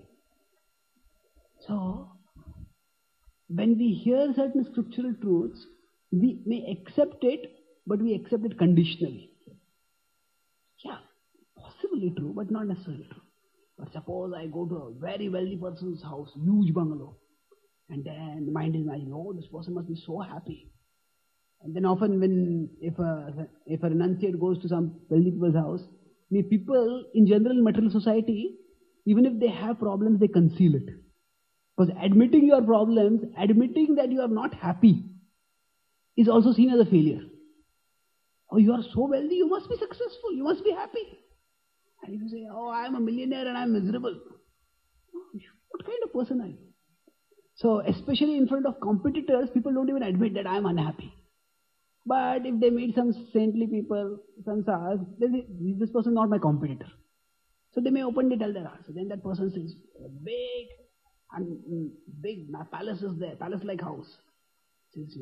So, when we hear certain scriptural truths, we may accept it, but we accept it conditionally. Yeah, possibly true, but not necessarily true. But suppose I go to a very wealthy person's house, huge bungalow, and then the mind is imagining, oh, this person must be so happy. And then often if a renunciate goes to some wealthy people's house, people in general in material society, even if they have problems, they conceal it. Because admitting your problems, admitting that you are not happy, is also seen as a failure. Oh, you are so wealthy, you must be successful, you must be happy. And if you say, oh, I am a millionaire and I am miserable, what kind of person are you? So, especially in front of competitors, people don't even admit that I am unhappy. But if they meet some saintly people, some stars, they say, this person is not my competitor. So they may openly tell their heart. So then that person says, big palace is there, palace-like house. Says,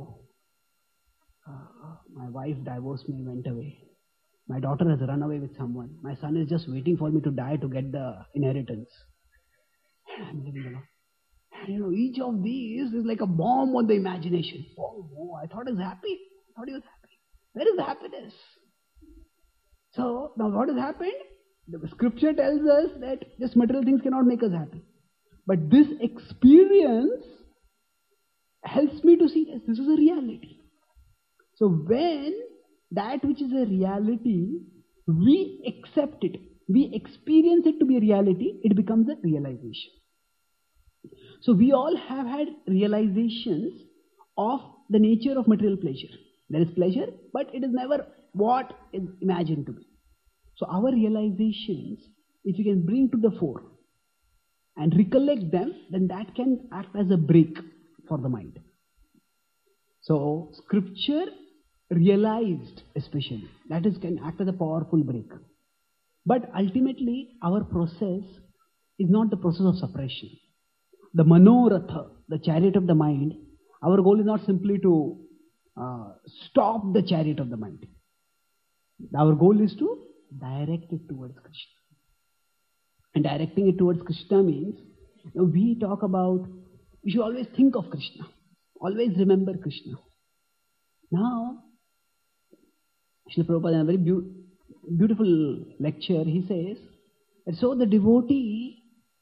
my wife divorced me, went away. My daughter has run away with someone. My son is just waiting for me to die to get the inheritance. I'm living alone. And each of these is like a bomb on the imagination. Oh, I thought he was happy. I thought he was happy. Where is the happiness? So, now what has happened? The scripture tells us that just material things cannot make us happy. But this experience helps me to see this is a reality. So when that which is a reality, we accept it, we experience it to be a reality, it becomes a realization. So we all have had realizations of the nature of material pleasure. There is pleasure, but it is never what is imagined to be. So our realizations, if we can bring to the fore and recollect them, then that can act as a break for the mind. So scripture realized especially, that is can act as a powerful break. But ultimately our process is not the process of suppression. The manoratha, the chariot of the mind, our goal is not simply to stop the chariot of the mind. Our goal is to direct it towards Krishna. And directing it towards Krishna means, we talk about, we should always think of Krishna. Always remember Krishna. Now, Srila Prabhupada in a very beautiful lecture, he says, that so the devotee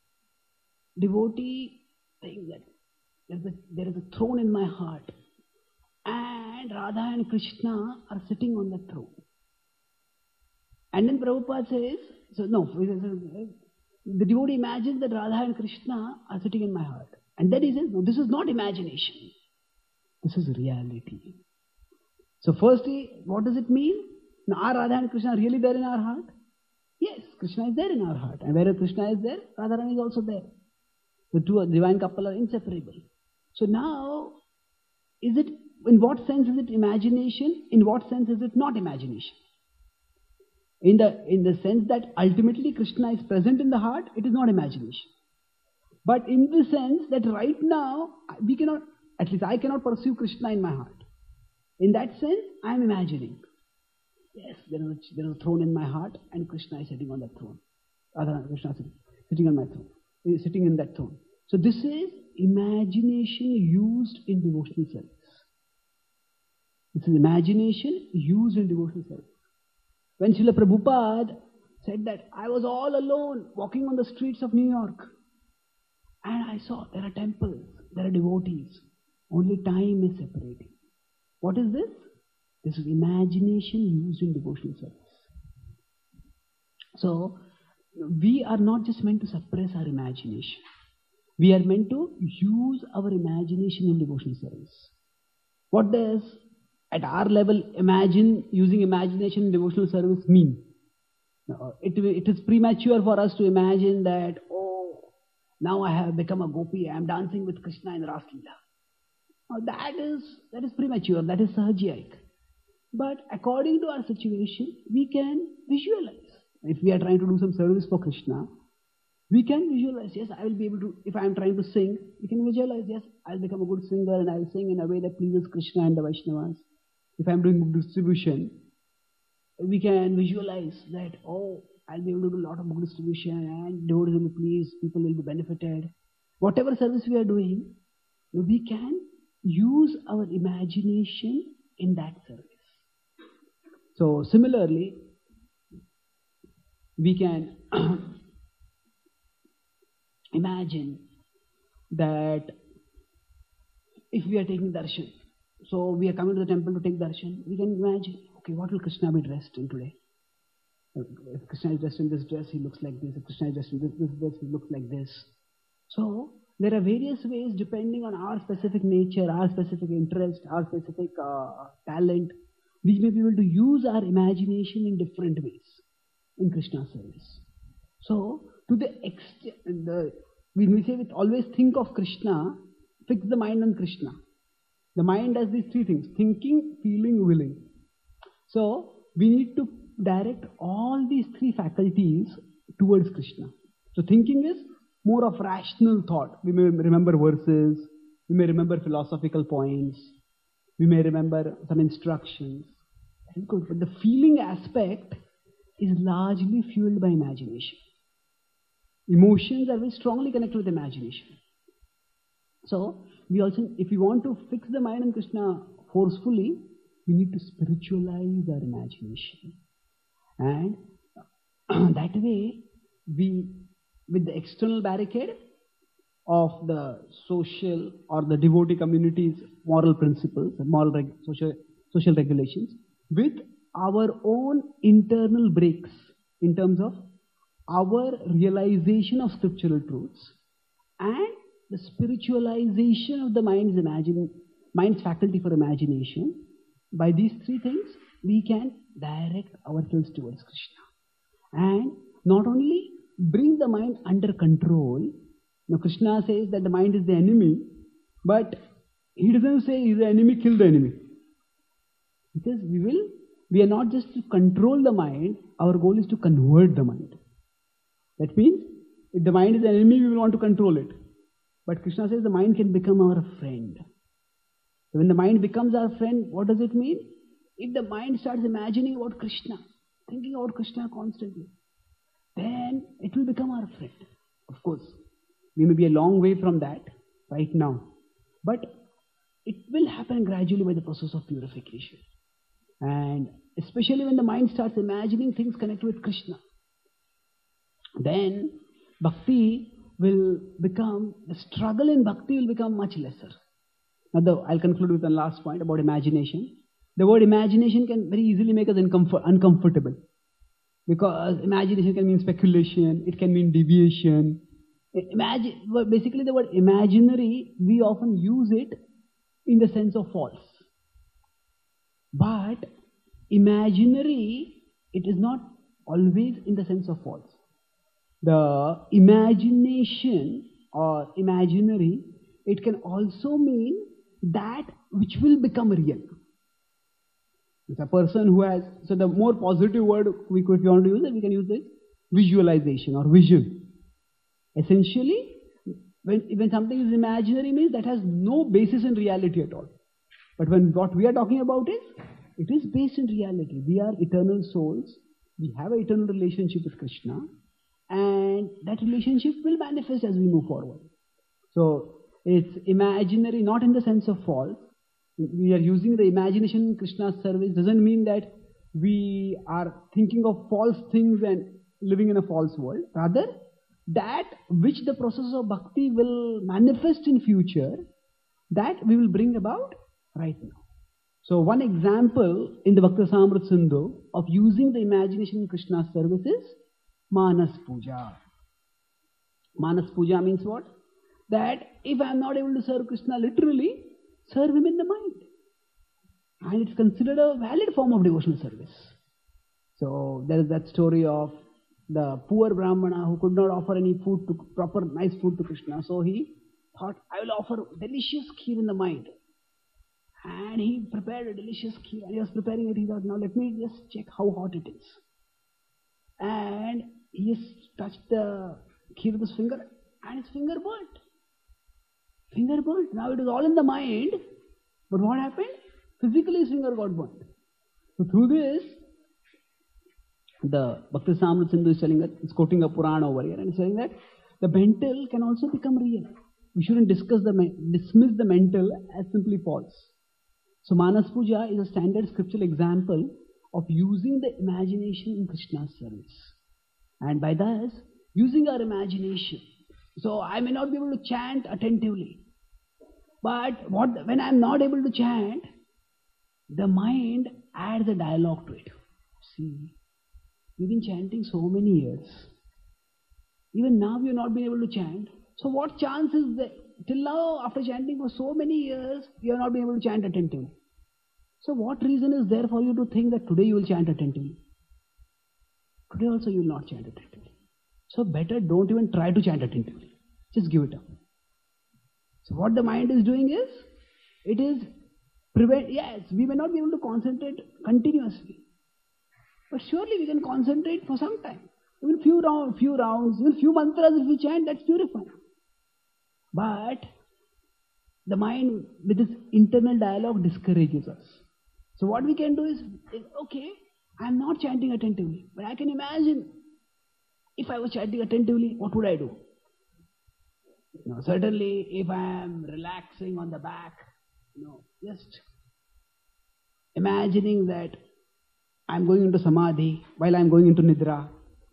thinks that there is a throne in my heart, and Radha and Krishna are sitting on the throne. And then Prabhupada says, the devotee imagines that Radha and Krishna are sitting in my heart. And then he says, no, this is not imagination. This is reality. So firstly, what does it mean? Now, are Radha and Krishna really there in our heart? Yes, Krishna is there in our heart. And where Krishna is there, Radharani is also there. The two divine couple are inseparable. So now, in what sense is it imagination? In what sense is it not imagination? In the sense that ultimately Krishna is present in the heart, it is not imagination. But in the sense that right now, we cannot, at least I cannot perceive Krishna in my heart. In that sense, I am imagining. Yes, there is a throne in my heart and Krishna is sitting on that throne. Krishna is sitting on my throne. He is sitting in that throne. So this is imagination used in devotional service. This is imagination used in devotional service. When Srila Prabhupada said that I was all alone walking on the streets of New York and I saw there are temples, there are devotees, only time is separating. What is this? This is imagination used in devotional service. So, we are not just meant to suppress our imagination. We are meant to use our imagination in devotional service. What does, at our level, using imagination in devotional service mean? It is premature for us to imagine that, oh, now I have become a gopi, I am dancing with Krishna in Ras Leela. That is premature, that is sahajic. But according to our situation, we can visualize. If we are trying to do some service for Krishna, we can visualize, yes, I will be able to, if I am trying to sing, we can visualize, yes, I will become a good singer and I will sing in a way that pleases Krishna and the Vaishnavas. If I am doing book distribution, we can visualize that, oh, I will be able to do a lot of book distribution and devotees will be pleased, people will be benefited. Whatever service we are doing, we can use our imagination in that service. So similarly, we can imagine that if we are taking darshan, so we are coming to the temple to take darshan, we can imagine, okay, what will Krishna be dressed in today? If Krishna is dressed in this dress, he looks like this. If Krishna is dressed in this dress, he looks like this. So there are various ways depending on our specific nature, our specific interest, our specific talent. We may be able to use our imagination in different ways in Krishna service. So, to the extent, when we say we always think of Krishna, fix the mind on Krishna. The mind does these three things: thinking, feeling, willing. So, we need to direct all these three faculties towards Krishna. So, thinking is more of rational thought. We may remember verses, we may remember philosophical points, we may remember some instructions. Good, but the feeling aspect is largely fueled by imagination. Emotions are very strongly connected with imagination. So, we also, if we want to fix the mind on Krishna forcefully, we need to spiritualize our imagination. And that way, we, with the external barricade of the social or the devotee community's moral principles, social regulations, with our own internal breaks in terms of our realization of scriptural truths and the spiritualization of the mind's faculty for imagination. By these three things, we can direct ourselves towards Krishna. And not only bring the mind under control. Now Krishna says that the mind is the enemy, but he doesn't say he's the enemy, kill the enemy. Because we are not just to control the mind, our goal is to convert the mind. That means, if the mind is the enemy, we will want to control it. But Krishna says the mind can become our friend. So when the mind becomes our friend, what does it mean? If the mind starts imagining about Krishna, thinking about Krishna constantly, then it will become our friend. Of course, we may be a long way from that right now. But it will happen gradually by the process of purification. And especially when the mind starts imagining things connected with Krishna, then bhakti will become, the struggle in bhakti will become much lesser. Now I'll conclude with the last point about imagination. The word imagination can very easily make us uncomfortable. Because imagination can mean speculation, it can mean deviation. Basically the word imaginary, we often use it in the sense of false. But imaginary, it is not always in the sense of false. The imagination or imaginary it can also mean that which will become real. It's a person who has, so the more positive word if we want to use it, we can use it visualization or vision. Essentially, when something is imaginary means that has no basis in reality at all. But when what we are talking about is, it is based in reality. We are eternal souls. We have an eternal relationship with Krishna. And that relationship will manifest as we move forward. So, it's imaginary, not in the sense of false. We are using the imagination in Krishna's service doesn't mean that we are thinking of false things and living in a false world. Rather, that which the process of bhakti will manifest in future, that we will bring about right now. So one example in the Bhakti-Rasamrita Sindhu of using the imagination in Krishna's service is Manas Puja. Manas Puja means what? That if I am not able to serve Krishna literally, serve him in the mind. And it's considered a valid form of devotional service. So there is that story of the poor Brahmana who could not offer any food, proper nice food to Krishna. So he thought, I will offer delicious kheer in the mind. And he prepared a delicious kheer. And he was preparing it. He thought, now let me just check how hot it is. And he just touched the kheer with his finger and his finger burnt. Finger burnt. Now it is all in the mind. But what happened? Physically his finger got burnt. So through this, the Bhakti-Rasamrita Sindhu is telling that, it's quoting a Purana over here, and it's saying that the mental can also become real. We shouldn't dismiss the mental as simply false. So Manas Puja is a standard scriptural example of using the imagination in Krishna's service. And by this, using our imagination. So I may not be able to chant attentively. But when I am not able to chant, the mind adds a dialogue to it. See, we've been chanting so many years. Even now we have not been able to chant. So what chance is there? Till now, after chanting for so many years, you have not been able to chant attentively. So what reason is there for you to think that today you will chant attentively? Today also you will not chant attentively. So better don't even try to chant attentively. Just give it up. So what the mind is doing is, it is yes, we may not be able to concentrate continuously. But surely we can concentrate for some time. Even few rounds, even few mantras if we chant, that's purifying. But the mind with its internal dialogue discourages us. So what we can do is, okay, I am not chanting attentively, but I can imagine if I was chanting attentively, what would I do? Certainly if I am relaxing on the back, just imagining that I am going into samadhi while I am going into nidra.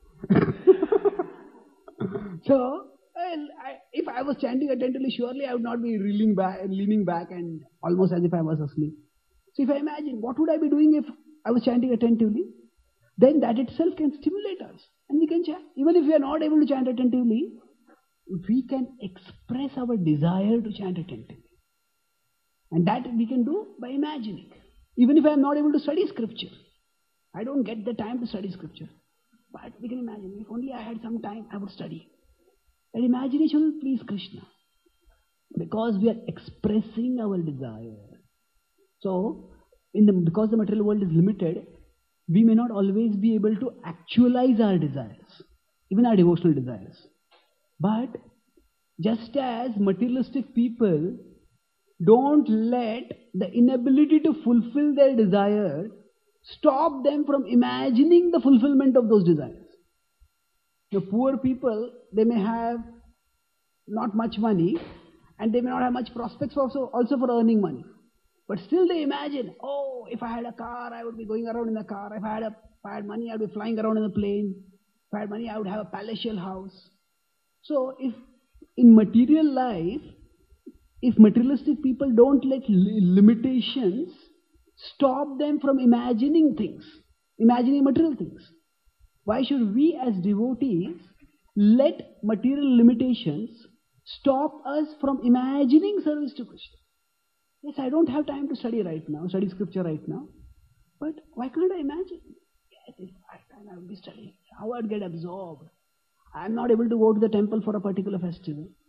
So, if I was chanting attentively, surely I would not be leaning back and almost as if I was asleep. So if I imagine, what would I be doing if I was chanting attentively? Then that itself can stimulate us. And we can chant. Even if we are not able to chant attentively, we can express our desire to chant attentively. And that we can do by imagining. Even if I am not able to study scripture. I don't get the time to study scripture. But we can imagine, if only I had some time, I would study. That imagination will please Krishna. Because we are expressing our desire. So, because the material world is limited, we may not always be able to actualize our desires, even our devotional desires. But just as materialistic people don't let the inability to fulfill their desire stop them from imagining the fulfillment of those desires. The poor people, they may have not much money and they may not have much prospects also for earning money. But still they imagine, if I had a car, I would be going around in a car. If I had money, I would be flying around in a plane. If I had money, I would have a palatial house. So if in material life, if materialistic people don't let limitations stop them from imagining things, imagining material things, why should we as devotees let material limitations stop us from imagining service to Krishna? Yes, I don't have time to study scripture right now, but why can't I imagine? Yes, if I had time, I would be studying. How I would get absorbed. I am not able to go to the temple for a particular festival,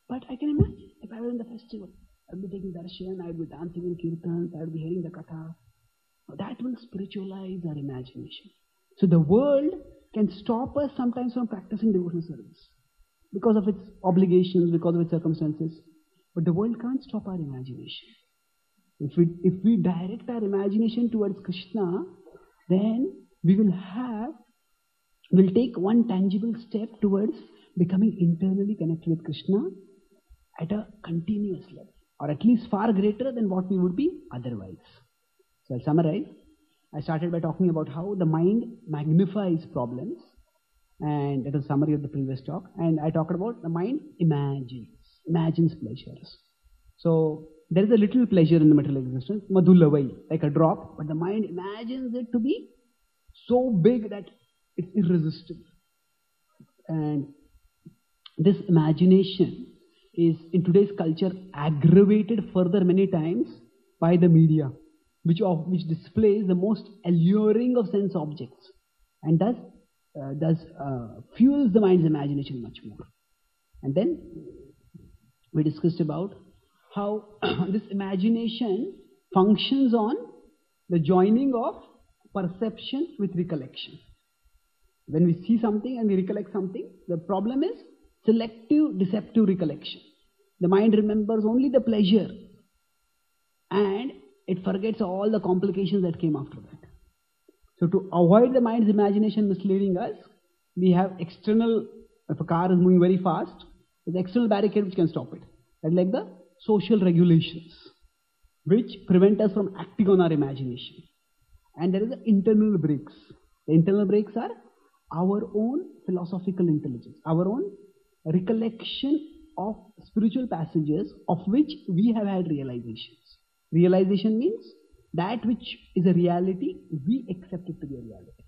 But I can imagine if I were in the festival, I would be taking darshan, I would be dancing in kirtans, I would be hearing the katha. That will spiritualize our imagination. So the world can stop us sometimes from practicing devotional service because of its obligations, because of its circumstances. But the world can't stop our imagination. If we direct our imagination towards Krishna, then we'll take one tangible step towards becoming internally connected with Krishna at a continuous level, or at least far greater than what we would be otherwise. So I'll summarize. I started by talking about how the mind magnifies problems, and it was a summary of the previous talk. And I talked about the mind imagines pleasures. So there is a little pleasure in the material existence, madhulavai, like a drop, but the mind imagines it to be so big that it's irresistible. And this imagination is, in today's culture, aggravated further many times by the media, which displays the most alluring of sense objects, and thus fuels the mind's imagination much more. And then we discussed about how this imagination functions on the joining of perception with recollection. When we see something and we recollect something, the problem is selective, deceptive recollection. The mind remembers only the pleasure and it forgets all the complications that came after that. So to avoid the mind's imagination misleading us, we have external, if a car is moving very fast, there's an external barricade which can stop it. That's like the social regulations, which prevent us from acting on our imagination. And there is the internal brakes. The internal brakes are our own philosophical intelligence, our own recollection of spiritual passages of which we have had realizations. Realization means that which is a reality, we accept it to be a reality.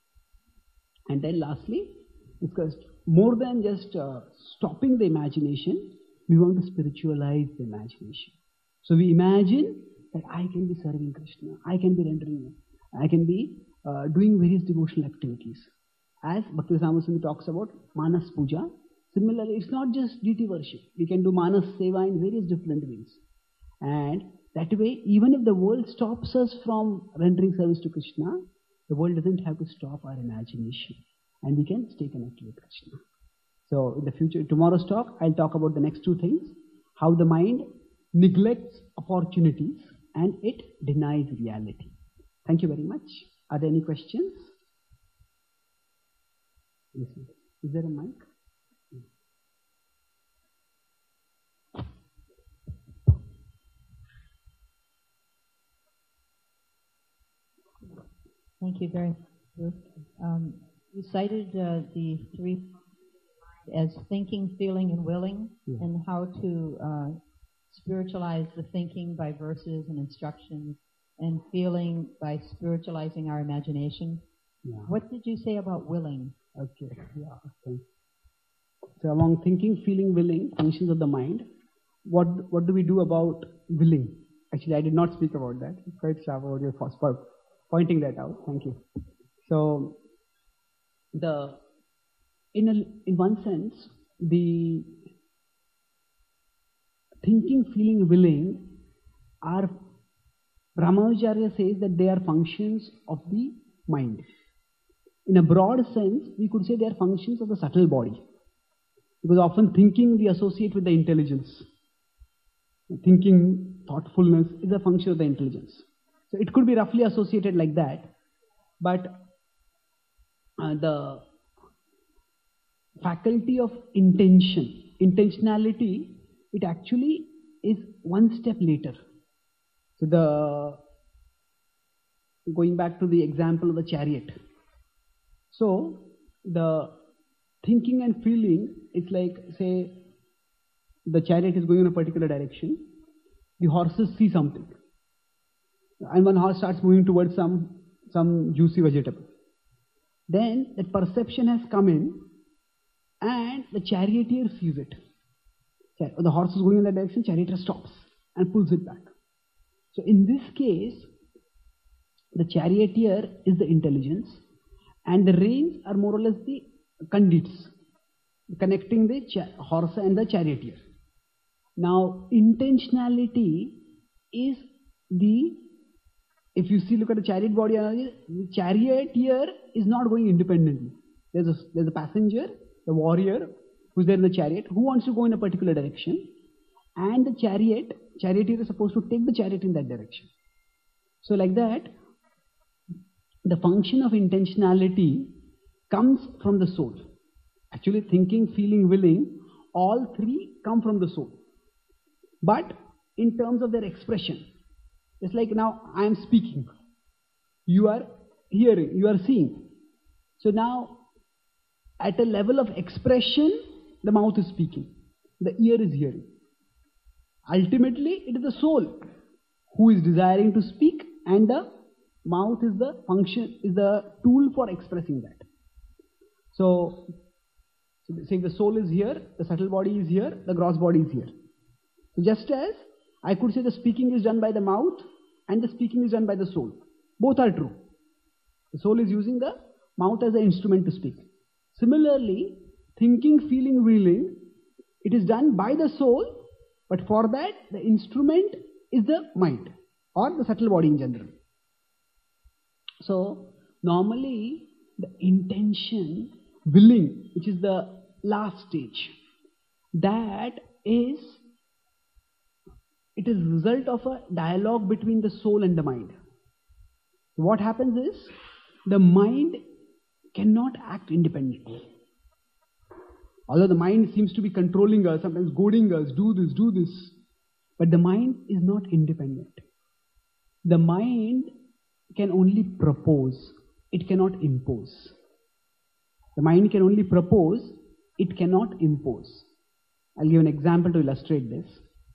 And then lastly, discussed more than just stopping the imagination, we want to spiritualize the imagination. So we imagine that I can be serving Krishna, I can be rendering, I can be doing various devotional activities. As Bhakti Rasamrita talks about Manas Puja, similarly, it's not just deity worship. We can do Manas Seva in various different ways. And that way, even if the world stops us from rendering service to Krishna, the world doesn't have to stop our imagination. And we can stay connected with Krishna. So in the future, tomorrow's talk, I'll talk about the next two things. How the mind neglects opportunities and it denies reality. Thank you very much. Are there any questions? Is there a mic? Thank you very much. You cited the three as thinking, feeling, and willing, and how to spiritualize the thinking by verses and instructions, and feeling by spiritualizing our imagination. Yeah. What did you say about willing? Okay. Yeah. Okay. So among thinking, feeling, willing, functions of the mind, what do we do about willing? Actually, I did not speak about that. It's quite sharp about your first part, pointing that out. Thank you. So in one sense, the thinking, feeling, willing are, Ramanujacharya says that they are functions of the mind. In a broad sense, we could say they are functions of the subtle body. Because often thinking we associate with the intelligence. Thinking, thoughtfulness is a function of the intelligence. So it could be roughly associated like that. But the faculty of intentionality, it actually is one step later. So going back to the example of the chariot. So the thinking and feeling, it's like, say, the chariot is going in a particular direction. The horses see something. And one horse starts moving towards some juicy vegetable. Then that perception has come in and the charioteer sees it. The horse is going in that direction, charioteer stops and pulls it back. So in this case, the charioteer is the intelligence and the reins are more or less the conduits connecting the horse and the charioteer. Now, intentionality is if you look at the chariot body analogy, the charioteer is not going independently. There's a passenger, the warrior, who's there in the chariot, who wants to go in a particular direction, and the charioteer is supposed to take the chariot in that direction. So like that, the function of intentionality comes from the soul. Actually, thinking, feeling, willing, all three come from the soul. But in terms of their expression, it's like now I am speaking, you are hearing, you are seeing. So now, at a level of expression, the mouth is speaking, the ear is hearing. Ultimately, it is the soul who is desiring to speak, and the mouth is the function, is the tool for expressing that. So say the soul is here, the subtle body is here, the gross body is here. So just as I could say the speaking is done by the mouth and the speaking is done by the soul. Both are true. The soul is using the mouth as an instrument to speak. Similarly, thinking, feeling, willing, it is done by the soul, but for that the instrument is the mind or the subtle body in general. So normally the intention, willing, which is the last stage, it is a result of a dialogue between the soul and the mind. What happens is, the mind cannot act independently. Although the mind seems to be controlling us, sometimes goading us, do this, but the mind is not independent. The mind can only propose, it cannot impose. The mind can only propose, it cannot impose. I'll give an example to illustrate this.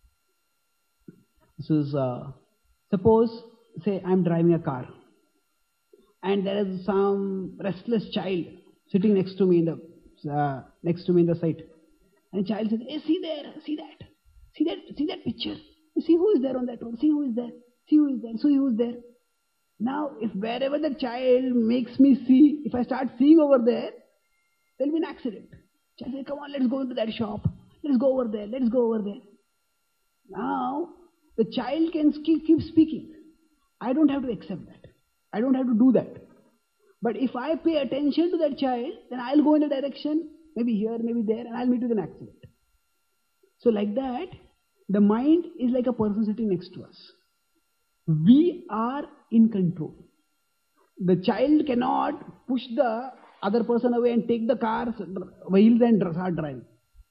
This is, suppose, say I'm driving a car, and there is some restless child sitting next to me in the sight, and the child says, "Hey, see there, see that picture. See who is there on that road. See who is there. See who is there. See who is there." Now, if wherever the child makes me see, if I start seeing over there, there will be an accident. Child says, "Come on, let's go into that shop. Let's go over there. Let's go over there." Now, the child can keep speaking. I don't have to accept that. I don't have to do that. But if I pay attention to that child, then I'll go in a direction, maybe here, maybe there, and I'll meet with an accident. So like that, the mind is like a person sitting next to us. We are in control. The child cannot push the other person away and take the car's wheels and start driving.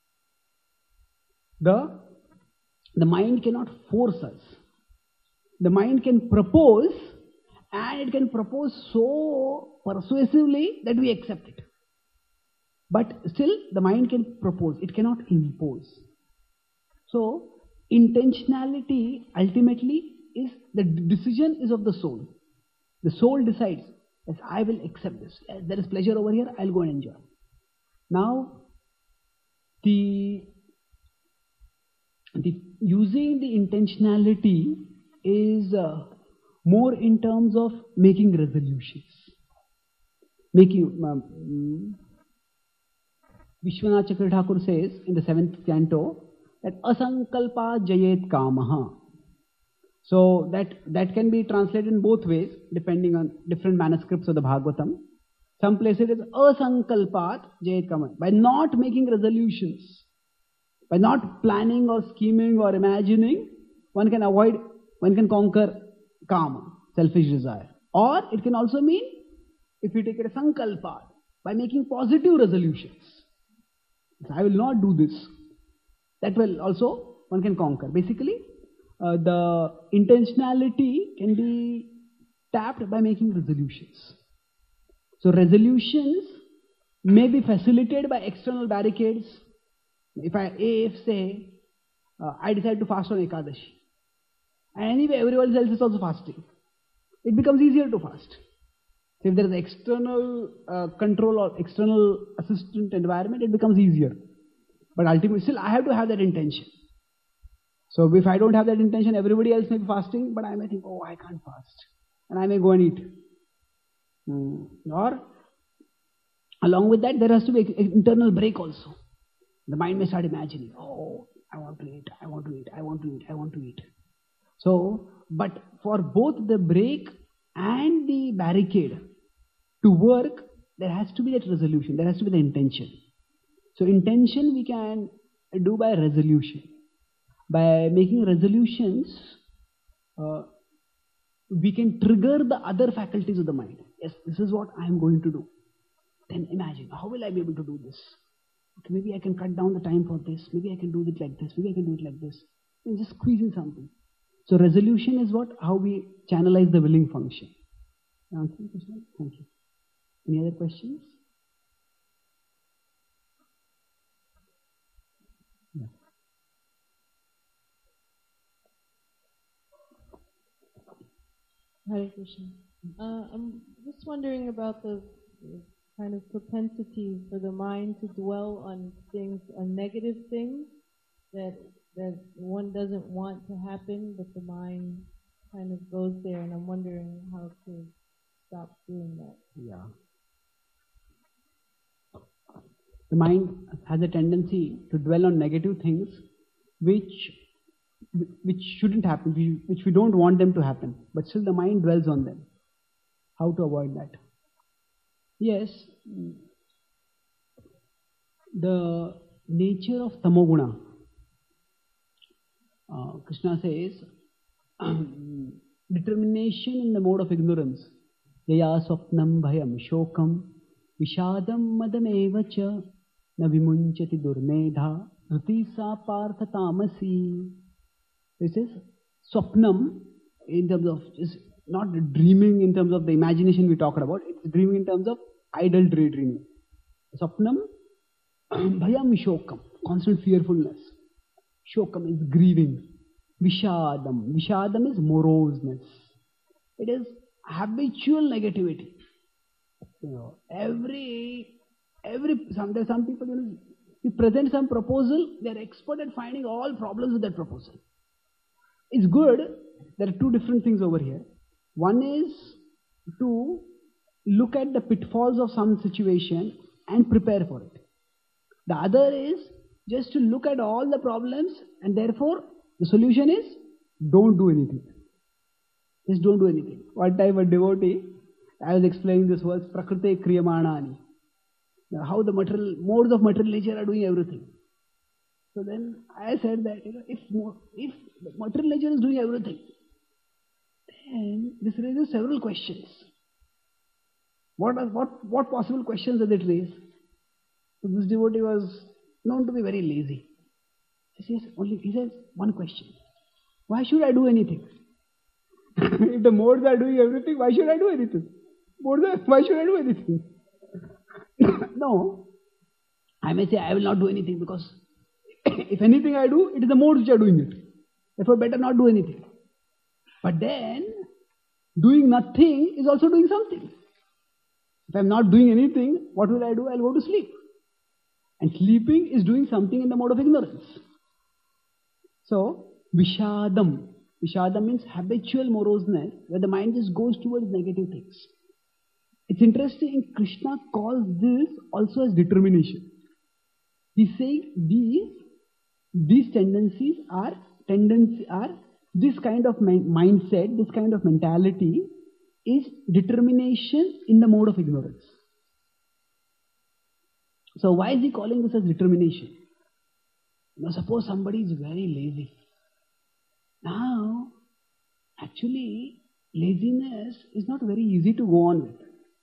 The mind cannot force us. The mind can propose, and it can propose so persuasively that we accept it. But still, the mind can propose, it cannot impose. So, intentionality ultimately is, the decision is of the soul. The soul decides, yes, I will accept this. There is pleasure over here, I'll go and enjoy. Now, the using the intentionality is more in terms of making resolutions. Vishwanath Chakravarti Thakur says in the 7th canto that asankalpa jayet kamaha. So that can be translated in both ways depending on different manuscripts of the Bhagavatam. Some places it is asankalpat jayet kamaha. By not making resolutions, by not planning or scheming or imagining, one can conquer kama, selfish desire. Or it can also mean, if you take it as sankalpa, by making positive resolutions. I will not do this. That will also, one can conquer. Basically, the intentionality can be tapped by making resolutions. So resolutions may be facilitated by external barricades. If I decide to fast on Ekadashi, and anyway everyone else is also fasting, it becomes easier to fast. So if there is external control or external assistant environment, it becomes easier. But ultimately, still I have to have that intention. So if I don't have that intention, everybody else may be fasting, but I may think, oh, I can't fast, and I may go and eat. Or along with that, there has to be an internal break also. The mind may start imagining, oh, I want to eat, I want to eat, I want to eat, I want to eat. So, but for both the break and the barricade to work, there has to be that resolution, there has to be the intention. So intention we can do by resolution. By making resolutions, we can trigger the other faculties of the mind. Yes, this is what I am going to do. Then imagine, how will I be able to do this? Okay, maybe I can cut down the time for this. Maybe I can do it like this. Maybe I can do it like this. And just squeeze in something. So resolution is how we channelize the willing function. Answer the question? Thank you. Any other questions? Yeah. Hare Krishna. I'm just wondering about the kind of propensity for the mind to dwell on things, on negative things that one doesn't want to happen, but the mind kind of goes there, and I'm wondering how to stop doing that. Yeah. The mind has a tendency to dwell on negative things which shouldn't happen, which we don't want them to happen, but still the mind dwells on them. How to avoid that? Yes, the nature of tamoguna. Krishna says, determination in the mode of ignorance. Yaya swapnam bhayam shokam vishadam madamevacha na vimunchati durmedha rati sa partha tamasi. This is swapnam in terms of just not dreaming in terms of the imagination we talked about. It's dreaming in terms of idle daydreaming. Swapnam bhayam shokam, constant fearfulness. Shokam is grieving. Vishadam. Vishadam is moroseness. It is habitual negativity. Sometimes some people, you present some proposal, they are expert at finding all problems with that proposal. It's good. There are two different things over here. One is to look at the pitfalls of some situation and prepare for it. The other is just to look at all the problems, and therefore the solution is don't do anything. Just don't do anything. One time a devotee, I was explaining this verse, Prakrite Kriyamanani. How the modes of material nature are doing everything. So then I said that if the material nature is doing everything, then this raises several questions. What possible questions does it raise? So this devotee was known to be very lazy. He says one question: why should I do anything? If the modes are doing everything, why should I do anything? Why should I do anything? No, I may say I will not do anything because if anything I do, it is the modes which are doing it. Therefore, better not do anything. But then, doing nothing is also doing something. If I am not doing anything, what will I do? I will go to sleep. And sleeping is doing something in the mode of ignorance. So, Vishadam. Vishadam means habitual moroseness, where the mind just goes towards negative things. It's interesting, Krishna calls this also as determination. He's saying these tendencies are this kind of mindset, this kind of mentality is determination in the mode of ignorance. So why is he calling this as determination? Suppose somebody is very lazy. Now, actually, laziness is not very easy to go on with.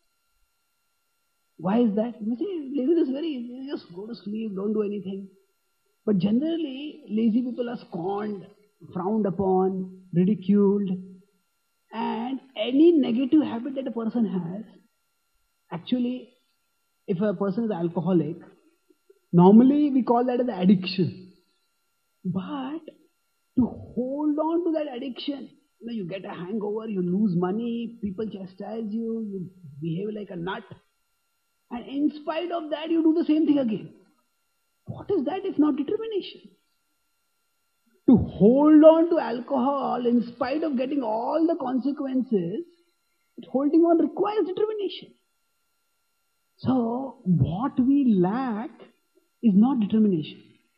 Why is that? You say, laziness is very easy. Just go to sleep, don't do anything. But generally, lazy people are scorned, frowned upon, ridiculed. And any negative habit that a person has, actually, if a person is alcoholic, normally we call that as addiction. But to hold on to that addiction, you get a hangover, you lose money, people chastise you, you behave like a nut. And in spite of that, you do the same thing again. What is that if not determination? To hold on to alcohol in spite of getting all the consequences, holding on requires determination. So, what we lack is not determination.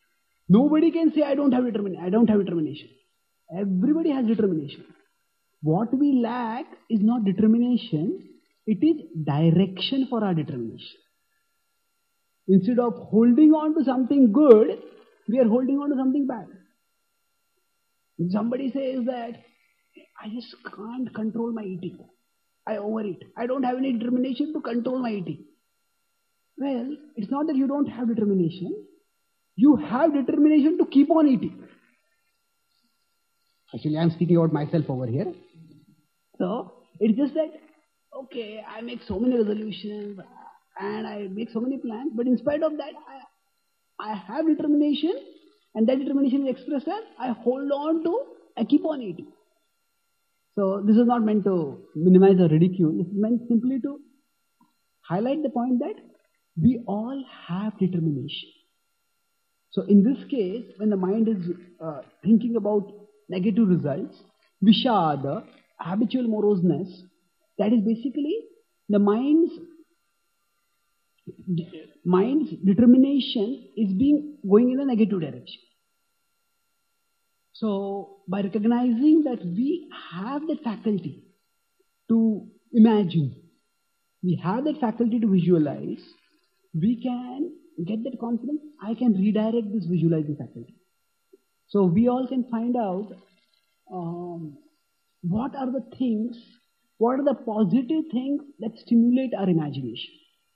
Nobody can say, I don't have determination. Everybody has determination. What we lack is not determination, it is direction for our determination. Instead of holding on to something good, we are holding on to something bad. If somebody says that, I just can't control my eating. I overeat. I don't have any determination to control my eating. Well, it's not that you don't have determination. You have determination to keep on eating. Actually, I'm speaking about myself over here. So, it's just that, okay, I make so many resolutions and I make so many plans, but in spite of that, I have determination, and that determination is expressed as I hold on to, I keep on eating. So, this is not meant to minimize or ridicule. It's meant simply to highlight the point that we all have determination. So, in this case, when the mind is thinking about negative results, vishada, habitual moroseness, that is basically the mind's determination is going in a negative direction. So, by recognizing that we have the faculty to imagine, we have that faculty to visualize, we can get that confidence, I can redirect this visualizing faculty. So, we all can find out what are the positive things that stimulate our imagination.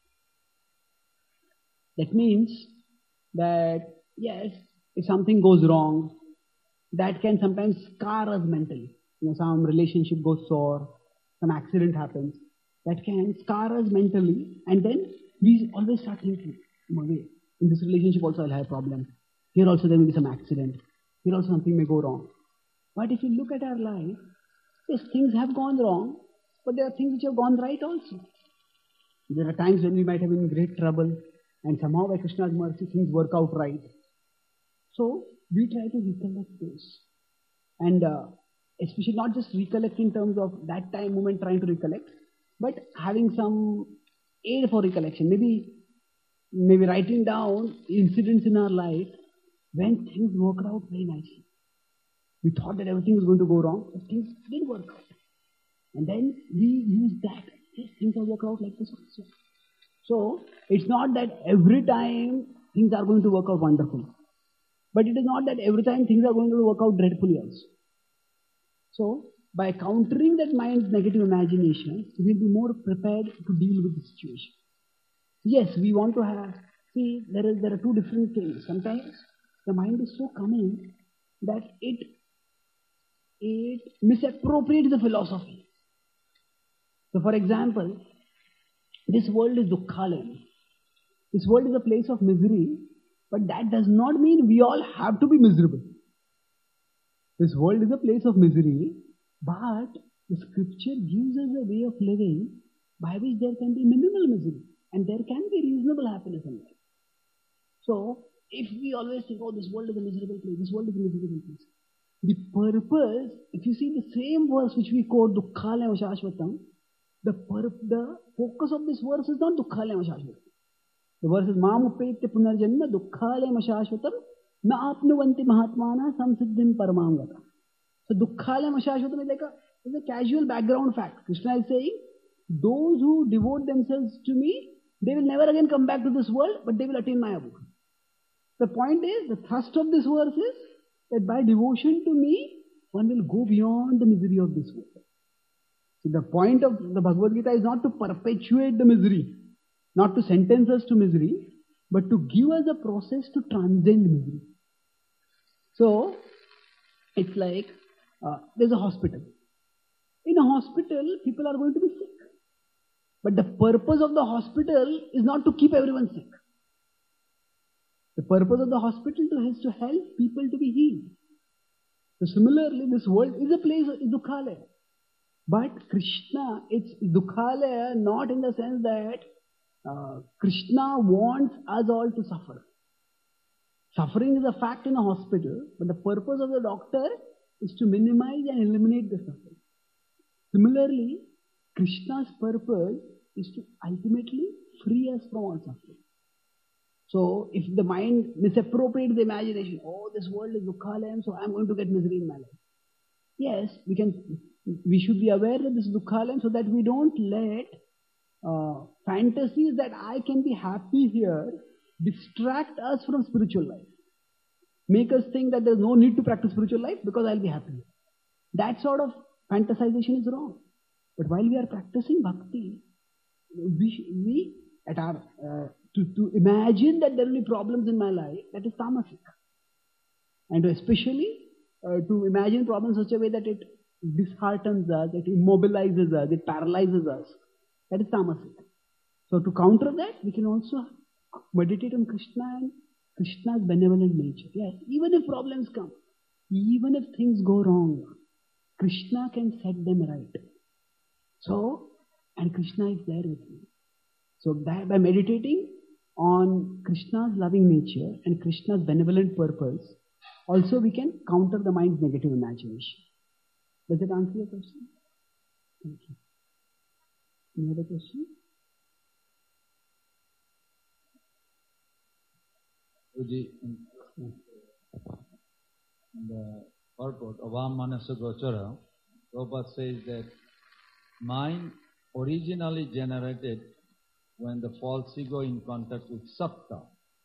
That means that, yes, if something goes wrong, that can sometimes scar us mentally. Some relationship goes sour, some accident happens, that can scar us mentally, and then we always start thinking, in this relationship also I'll have a problem. Here also there will be some accident. Here also something may go wrong. But if you look at our life, yes, things have gone wrong, but there are things which have gone right also. There are times when we might have been in great trouble, and somehow by Krishna's mercy things work out right. So we try to recollect those. And especially not just recollect in terms of that time moment trying to recollect, but having some aid for recollection. Maybe writing down incidents in our life when things worked out very nicely. We thought that everything was going to go wrong, but things did work out. And then we use that. Yes, things have worked out like this also. So, it's not that every time things are going to work out wonderfully. But it is not that every time things are going to work out dreadfully also. So, by countering that mind's negative imagination, we will be more prepared to deal with the situation. Yes, we want to have, there are two different things. Sometimes the mind is so cunning that it misappropriates the philosophy. So, for example, this world is dukkhalayam. This world is a place of misery, but that does not mean we all have to be miserable. This world is a place of misery, but the scripture gives us a way of living by which there can be minimal misery and there can be reasonable happiness in life. So, if we always think, this world is a miserable place, this world is a miserable place, the purpose, if you see the same verse which we quote, dukkhalayam shashvatam, the focus of this verse is not dukkhalayam shashvatam. The verse is Mam upetya punarjanma dukkhalayam shashvatam na apnuvanti mahatmana samsiddhim paramangata. So dukkhalayam shashvatam is a casual background fact. Krishna is saying, those who devote themselves to me, they will never again come back to this world, but they will attain my abode. The point is, the thrust of this verse is that by devotion to me, one will go beyond the misery of this world. So the point of the Bhagavad Gita is not to perpetuate the misery, not to sentence us to misery, but to give us a process to transcend misery. So, it's like, there's a hospital. In a hospital, people are going to be sick. But the purpose of the hospital is not to keep everyone sick. The purpose of the hospital is to help people to be healed. So similarly, this world is a place, is dukkhalaya. But Krishna, it's dukkhalaya not in the sense that Krishna wants us all to suffer. Suffering is a fact in a hospital, but the purpose of the doctor is to minimize and eliminate the suffering. Similarly, Krishna's purpose is to ultimately free us from all suffering. So if the mind misappropriates the imagination, oh, this world is Dukhalayam, so I'm going to get misery in my life. Yes, we should be aware that this is Dukhalayam so that we don't let fantasies that I can be happy here distract us from spiritual life. Make us think that there's no need to practice spiritual life because I'll be happy. That sort of fantasization is wrong. But while we are practicing bhakti, we at our to imagine that there will be problems in my life, that is tamasic. And especially to imagine problems in such a way that it disheartens us, it immobilizes us, it paralyzes us, that is tamasic. So to counter that, we can also meditate on Krishna and Krishna's benevolent nature. Yes, even if problems come, even if things go wrong, Krishna can set them right. So, and Krishna is there with me. So by meditating on Krishna's loving nature and Krishna's benevolent purpose, also we can counter the mind's negative imagination. Does it answer your question? Thank you. Any other question? In the purport of Avam Manasa Gochara, Prabhupada says that mind originally generated when the false ego in contact with Satta.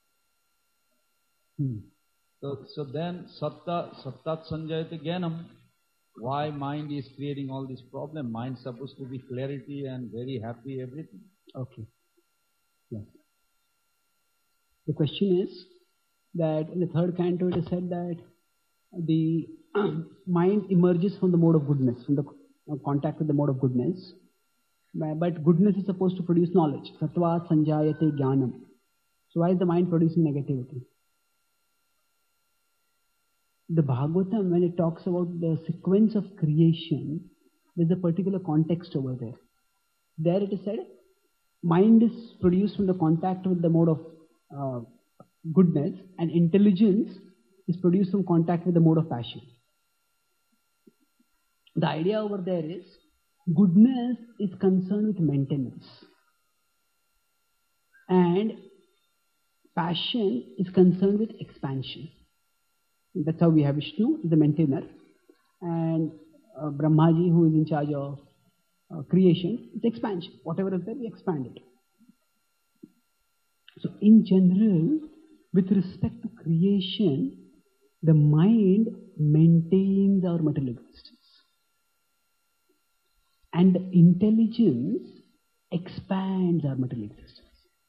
So then Sattat Sanjayate Jnanam, why mind is creating all this problem? Mind is supposed to be clarity and very happy, everything. Okay. Yes. The question is that in the third canto it is said that the mind emerges from the mode of goodness, from the contact with the mode of goodness. But goodness is supposed to produce knowledge. Sattva sanjayate jnanam. So why is the mind producing negativity? The Bhagavatam, when it talks about the sequence of creation, there's a particular context over there. There it is said, mind is produced from the contact with the mode of goodness, and intelligence is produced from contact with the mode of passion. The idea over there is, goodness is concerned with maintenance, and passion is concerned with expansion. That's how we have Vishnu, the maintainer, and Brahmaji, who is in charge of creation, it's expansion. Whatever is there, we expand it. So in general, with respect to creation, the mind maintains our material existence. And the intelligence expands our material existence.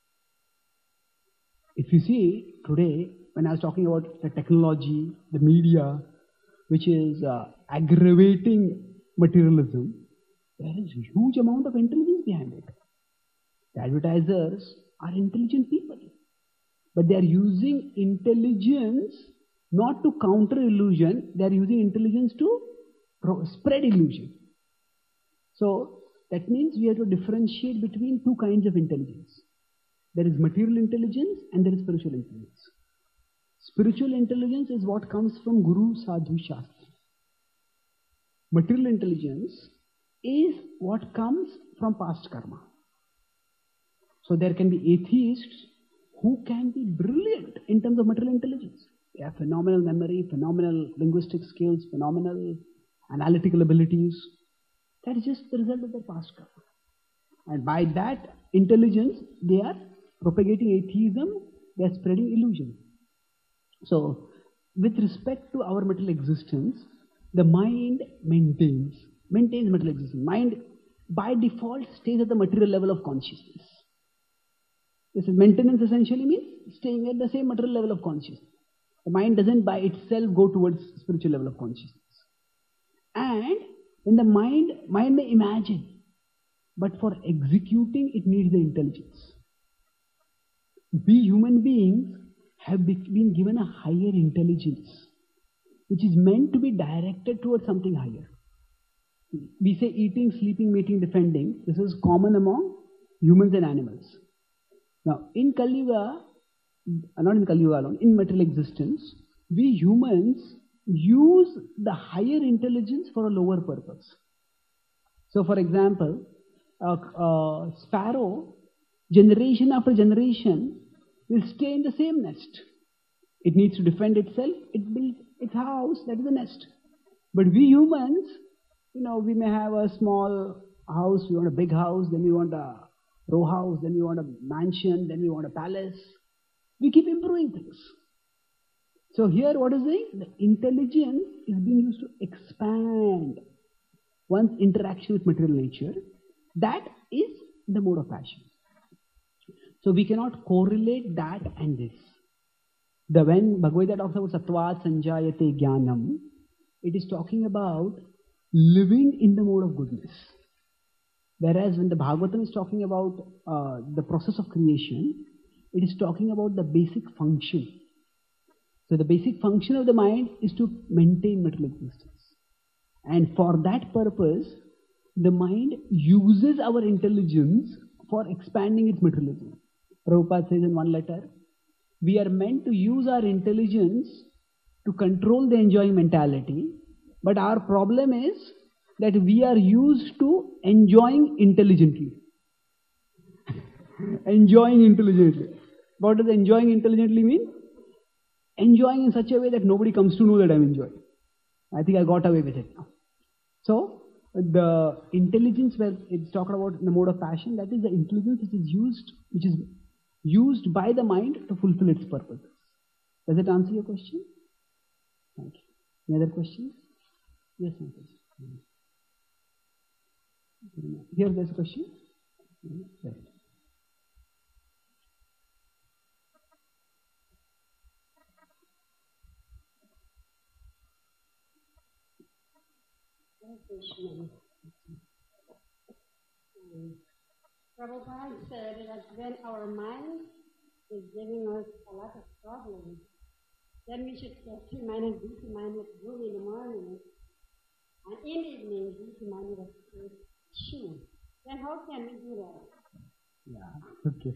If you see today, when I was talking about the technology, the media, which is aggravating materialism, there is a huge amount of intelligence behind it. The advertisers are intelligent people, but they are using intelligence not to counter illusion, they are using intelligence to spread illusion. So that means we have to differentiate between two kinds of intelligence. There is material intelligence and there is spiritual intelligence. Spiritual intelligence is what comes from Guru, Sadhu, Shastra. Material intelligence is what comes from past karma. So there can be atheists who can be brilliant in terms of material intelligence. They have phenomenal memory, phenomenal linguistic skills, phenomenal analytical abilities. That is just the result of their past karma. And by that intelligence, they are propagating atheism, they are spreading illusion. So, with respect to our material existence, the mind maintains material existence. Mind, by default, stays at the material level of consciousness. This is maintenance essentially means staying at the same material level of consciousness. The mind doesn't by itself go towards spiritual level of consciousness. And in the mind may imagine, but for executing it needs the intelligence. We human beings have been given a higher intelligence, which is meant to be directed towards something higher. We say eating, sleeping, mating, defending. This is common among humans and animals. Now, in Kali Yuga, not in Kali Yuga alone, in material existence, we humans use the higher intelligence for a lower purpose. So, for example, sparrow, generation after generation, will stay in the same nest. It needs to defend itself. It builds its house, that is a nest. But we humans, we may have a small house, we want a big house, then we want a row house, then we want a mansion, then we want a palace. We keep improving things. So here what is saying? The intelligence is being used to expand one's interaction with material nature. That is the mode of passion. So we cannot correlate that and this. When Bhagavad Gita talks about Sattvat Sanjayate Jnanam, it is talking about living in the mode of goodness. Whereas when the Bhagavatam is talking about the process of creation, it is talking about the basic function. So the basic function of the mind is to maintain material existence. And for that purpose, the mind uses our intelligence for expanding its materialism. Prabhupada says in one letter, we are meant to use our intelligence to control the enjoying mentality, but our problem is that we are used to enjoying intelligently. Enjoying intelligently. What does enjoying intelligently mean? Enjoying in such a way that nobody comes to know that I'm enjoying. I think I got away with it now. So, the intelligence where it's talked about in the mode of passion, that is the intelligence which is used by the mind to fulfill its purpose. Does it answer your question? Thank you. Any other questions? Yes, my question. Here there's a question. Right. Prabhupada said that when our mind is giving us a lot of problems, then we should get reminded, be reminded early in the morning, and in the evening, be reminded of the shoe. Then how can we do that? Yeah, okay.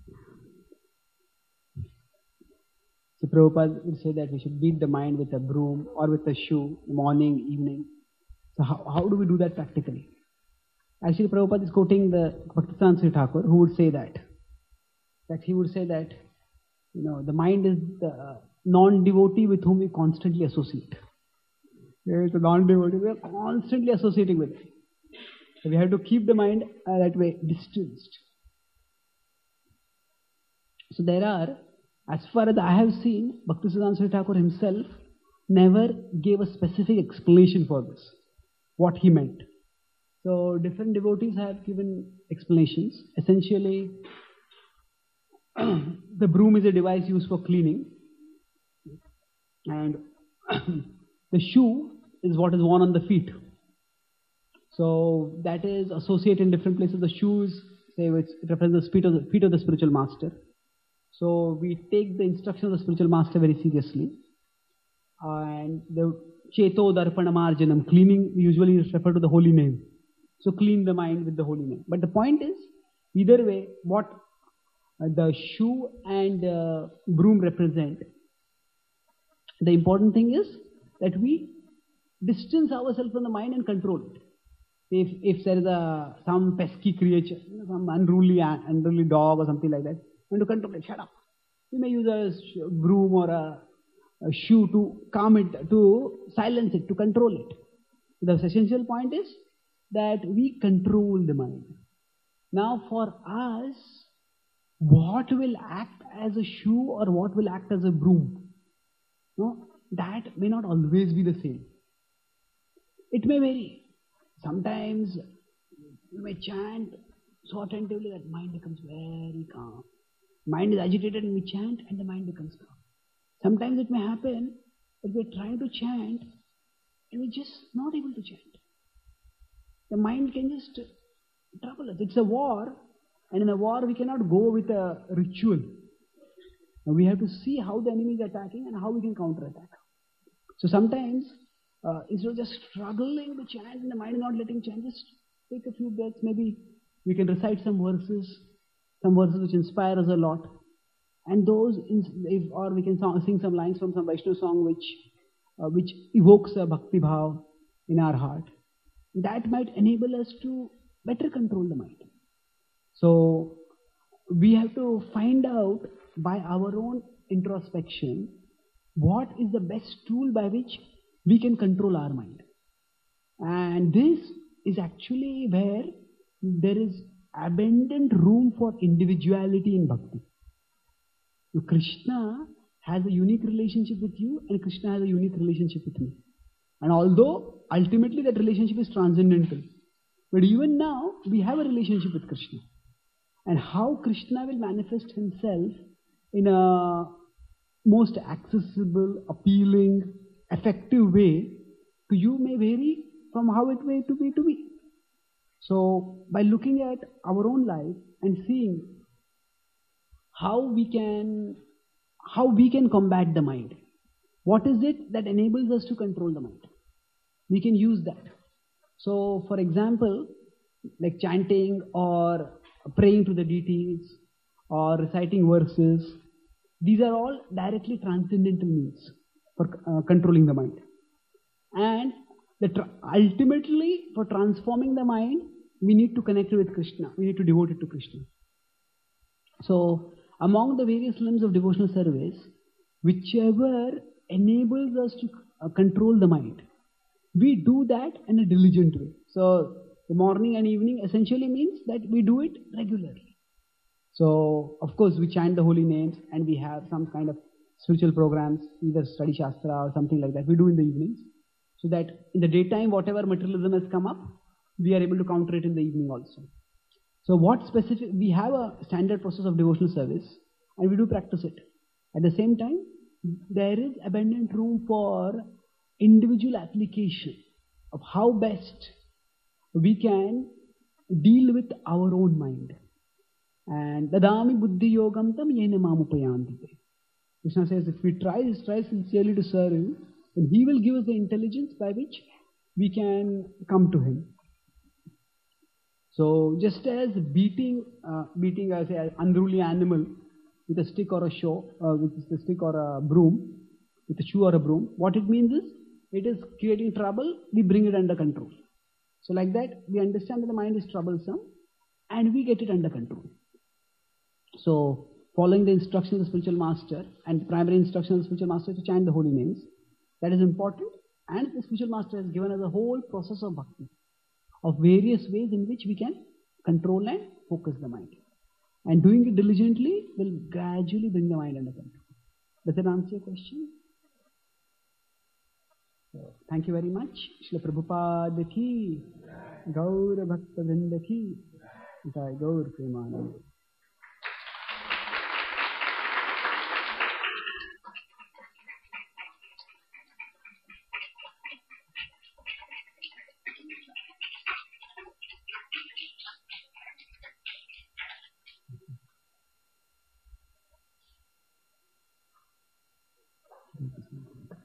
So Prabhupada would say that we should beat the mind with a broom or with a shoe, morning, evening. So how do we do that practically? Actually, Prabhupada is quoting the Bhaktisiddhanta Sri Thakur, who would say that he would say that, the mind is the non-devotee with whom we constantly associate. There is a non-devotee, we are constantly associating with it. So we have to keep the mind that way distanced. So there are, as far as I have seen, Bhaktisiddhanta Sri Thakur himself never gave a specific explanation for this, what he meant. So different devotees have given explanations. Essentially, the broom is a device used for cleaning, and the shoe is what is worn on the feet. So that is associated in different places. The shoes, say, which represents the feet of the spiritual master. So we take the instruction of the spiritual master very seriously. And the Cheto Darpana Marjanam, cleaning, usually refer to the holy name. So clean the mind with the holy name. But the point is, either way, what the shoe and broom represent, the important thing is that we distance ourselves from the mind and control it. If there is some pesky creature, some unruly dog or something like that, we have to control it. Shut up. We may use a broom or a shoe to calm it, to silence it, to control it. The essential point is that we control the mind. Now for us, what will act as a shoe or what will act as a broom? No, that may not always be the same. It may vary. Sometimes you may chant so attentively that mind becomes very calm. Mind is agitated and we chant and the mind becomes calm. Sometimes it may happen that we're trying to chant and we're just not able to chant. The mind can just trouble us. It's a war, and in a war we cannot go with a ritual. Now we have to see how the enemy is attacking and how we can counterattack. So sometimes, instead of just struggling to chant and the mind is not letting chant, just take a few breaths. Maybe we can recite some verses which inspire us a lot. And those, or we can sing some lines from some Vaishnava song which evokes a bhakti bhav in our heart. That might enable us to better control the mind. So we have to find out by our own introspection what is the best tool by which we can control our mind. And this is actually where there is abundant room for individuality in bhakti. So Krishna has a unique relationship with you, and Krishna has a unique relationship with me. And although ultimately that relationship is transcendental, but even now we have a relationship with Krishna. And how Krishna will manifest himself in a most accessible, appealing, effective way to you may vary from how it may to be. So by looking at our own life and seeing how we can combat the mind, what is it that enables us to control the mind? We can use that. So for example, like chanting or praying to the deities or reciting verses, these are all directly transcendental means for controlling the mind. And ultimately, for transforming the mind, we need to connect with Krishna. We need to devote it to Krishna. So, among the various limbs of devotional service, whichever enables us to control the mind, we do that in a diligent way. So, the morning and evening essentially means that we do it regularly. So, of course, we chant the holy names and we have some kind of spiritual programs, either study Shastra or something like that. We do in the evenings. So that in the daytime, whatever materialism has come up, we are able to counter it in the evening also. So we have a standard process of devotional service and we do practice it. At the same time, there is abundant room for individual application of how best we can deal with our own mind. And dadami buddhi yogam tam yena mamupayanti. Krishna says, if we try sincerely to serve him, then he will give us the intelligence by which we can come to him. So just as beating I say, an unruly animal with a stick or a broom, with a shoe or a broom, what it means is, it is creating trouble, we bring it under control. So like that, we understand that the mind is troublesome and we get it under control. So following the instructions of the spiritual master and primary instruction of the spiritual master to chant the holy names, that is important, and the spiritual master has given us a whole process of bhakti, of various ways in which we can control and focus the mind. And doing it diligently will gradually bring the mind under control. Does that answer your question? So, thank you very much. Srila Prabhupada ki, Gaur Bhakta Vrinda ki, Jai Gaur Premanand. Thank you.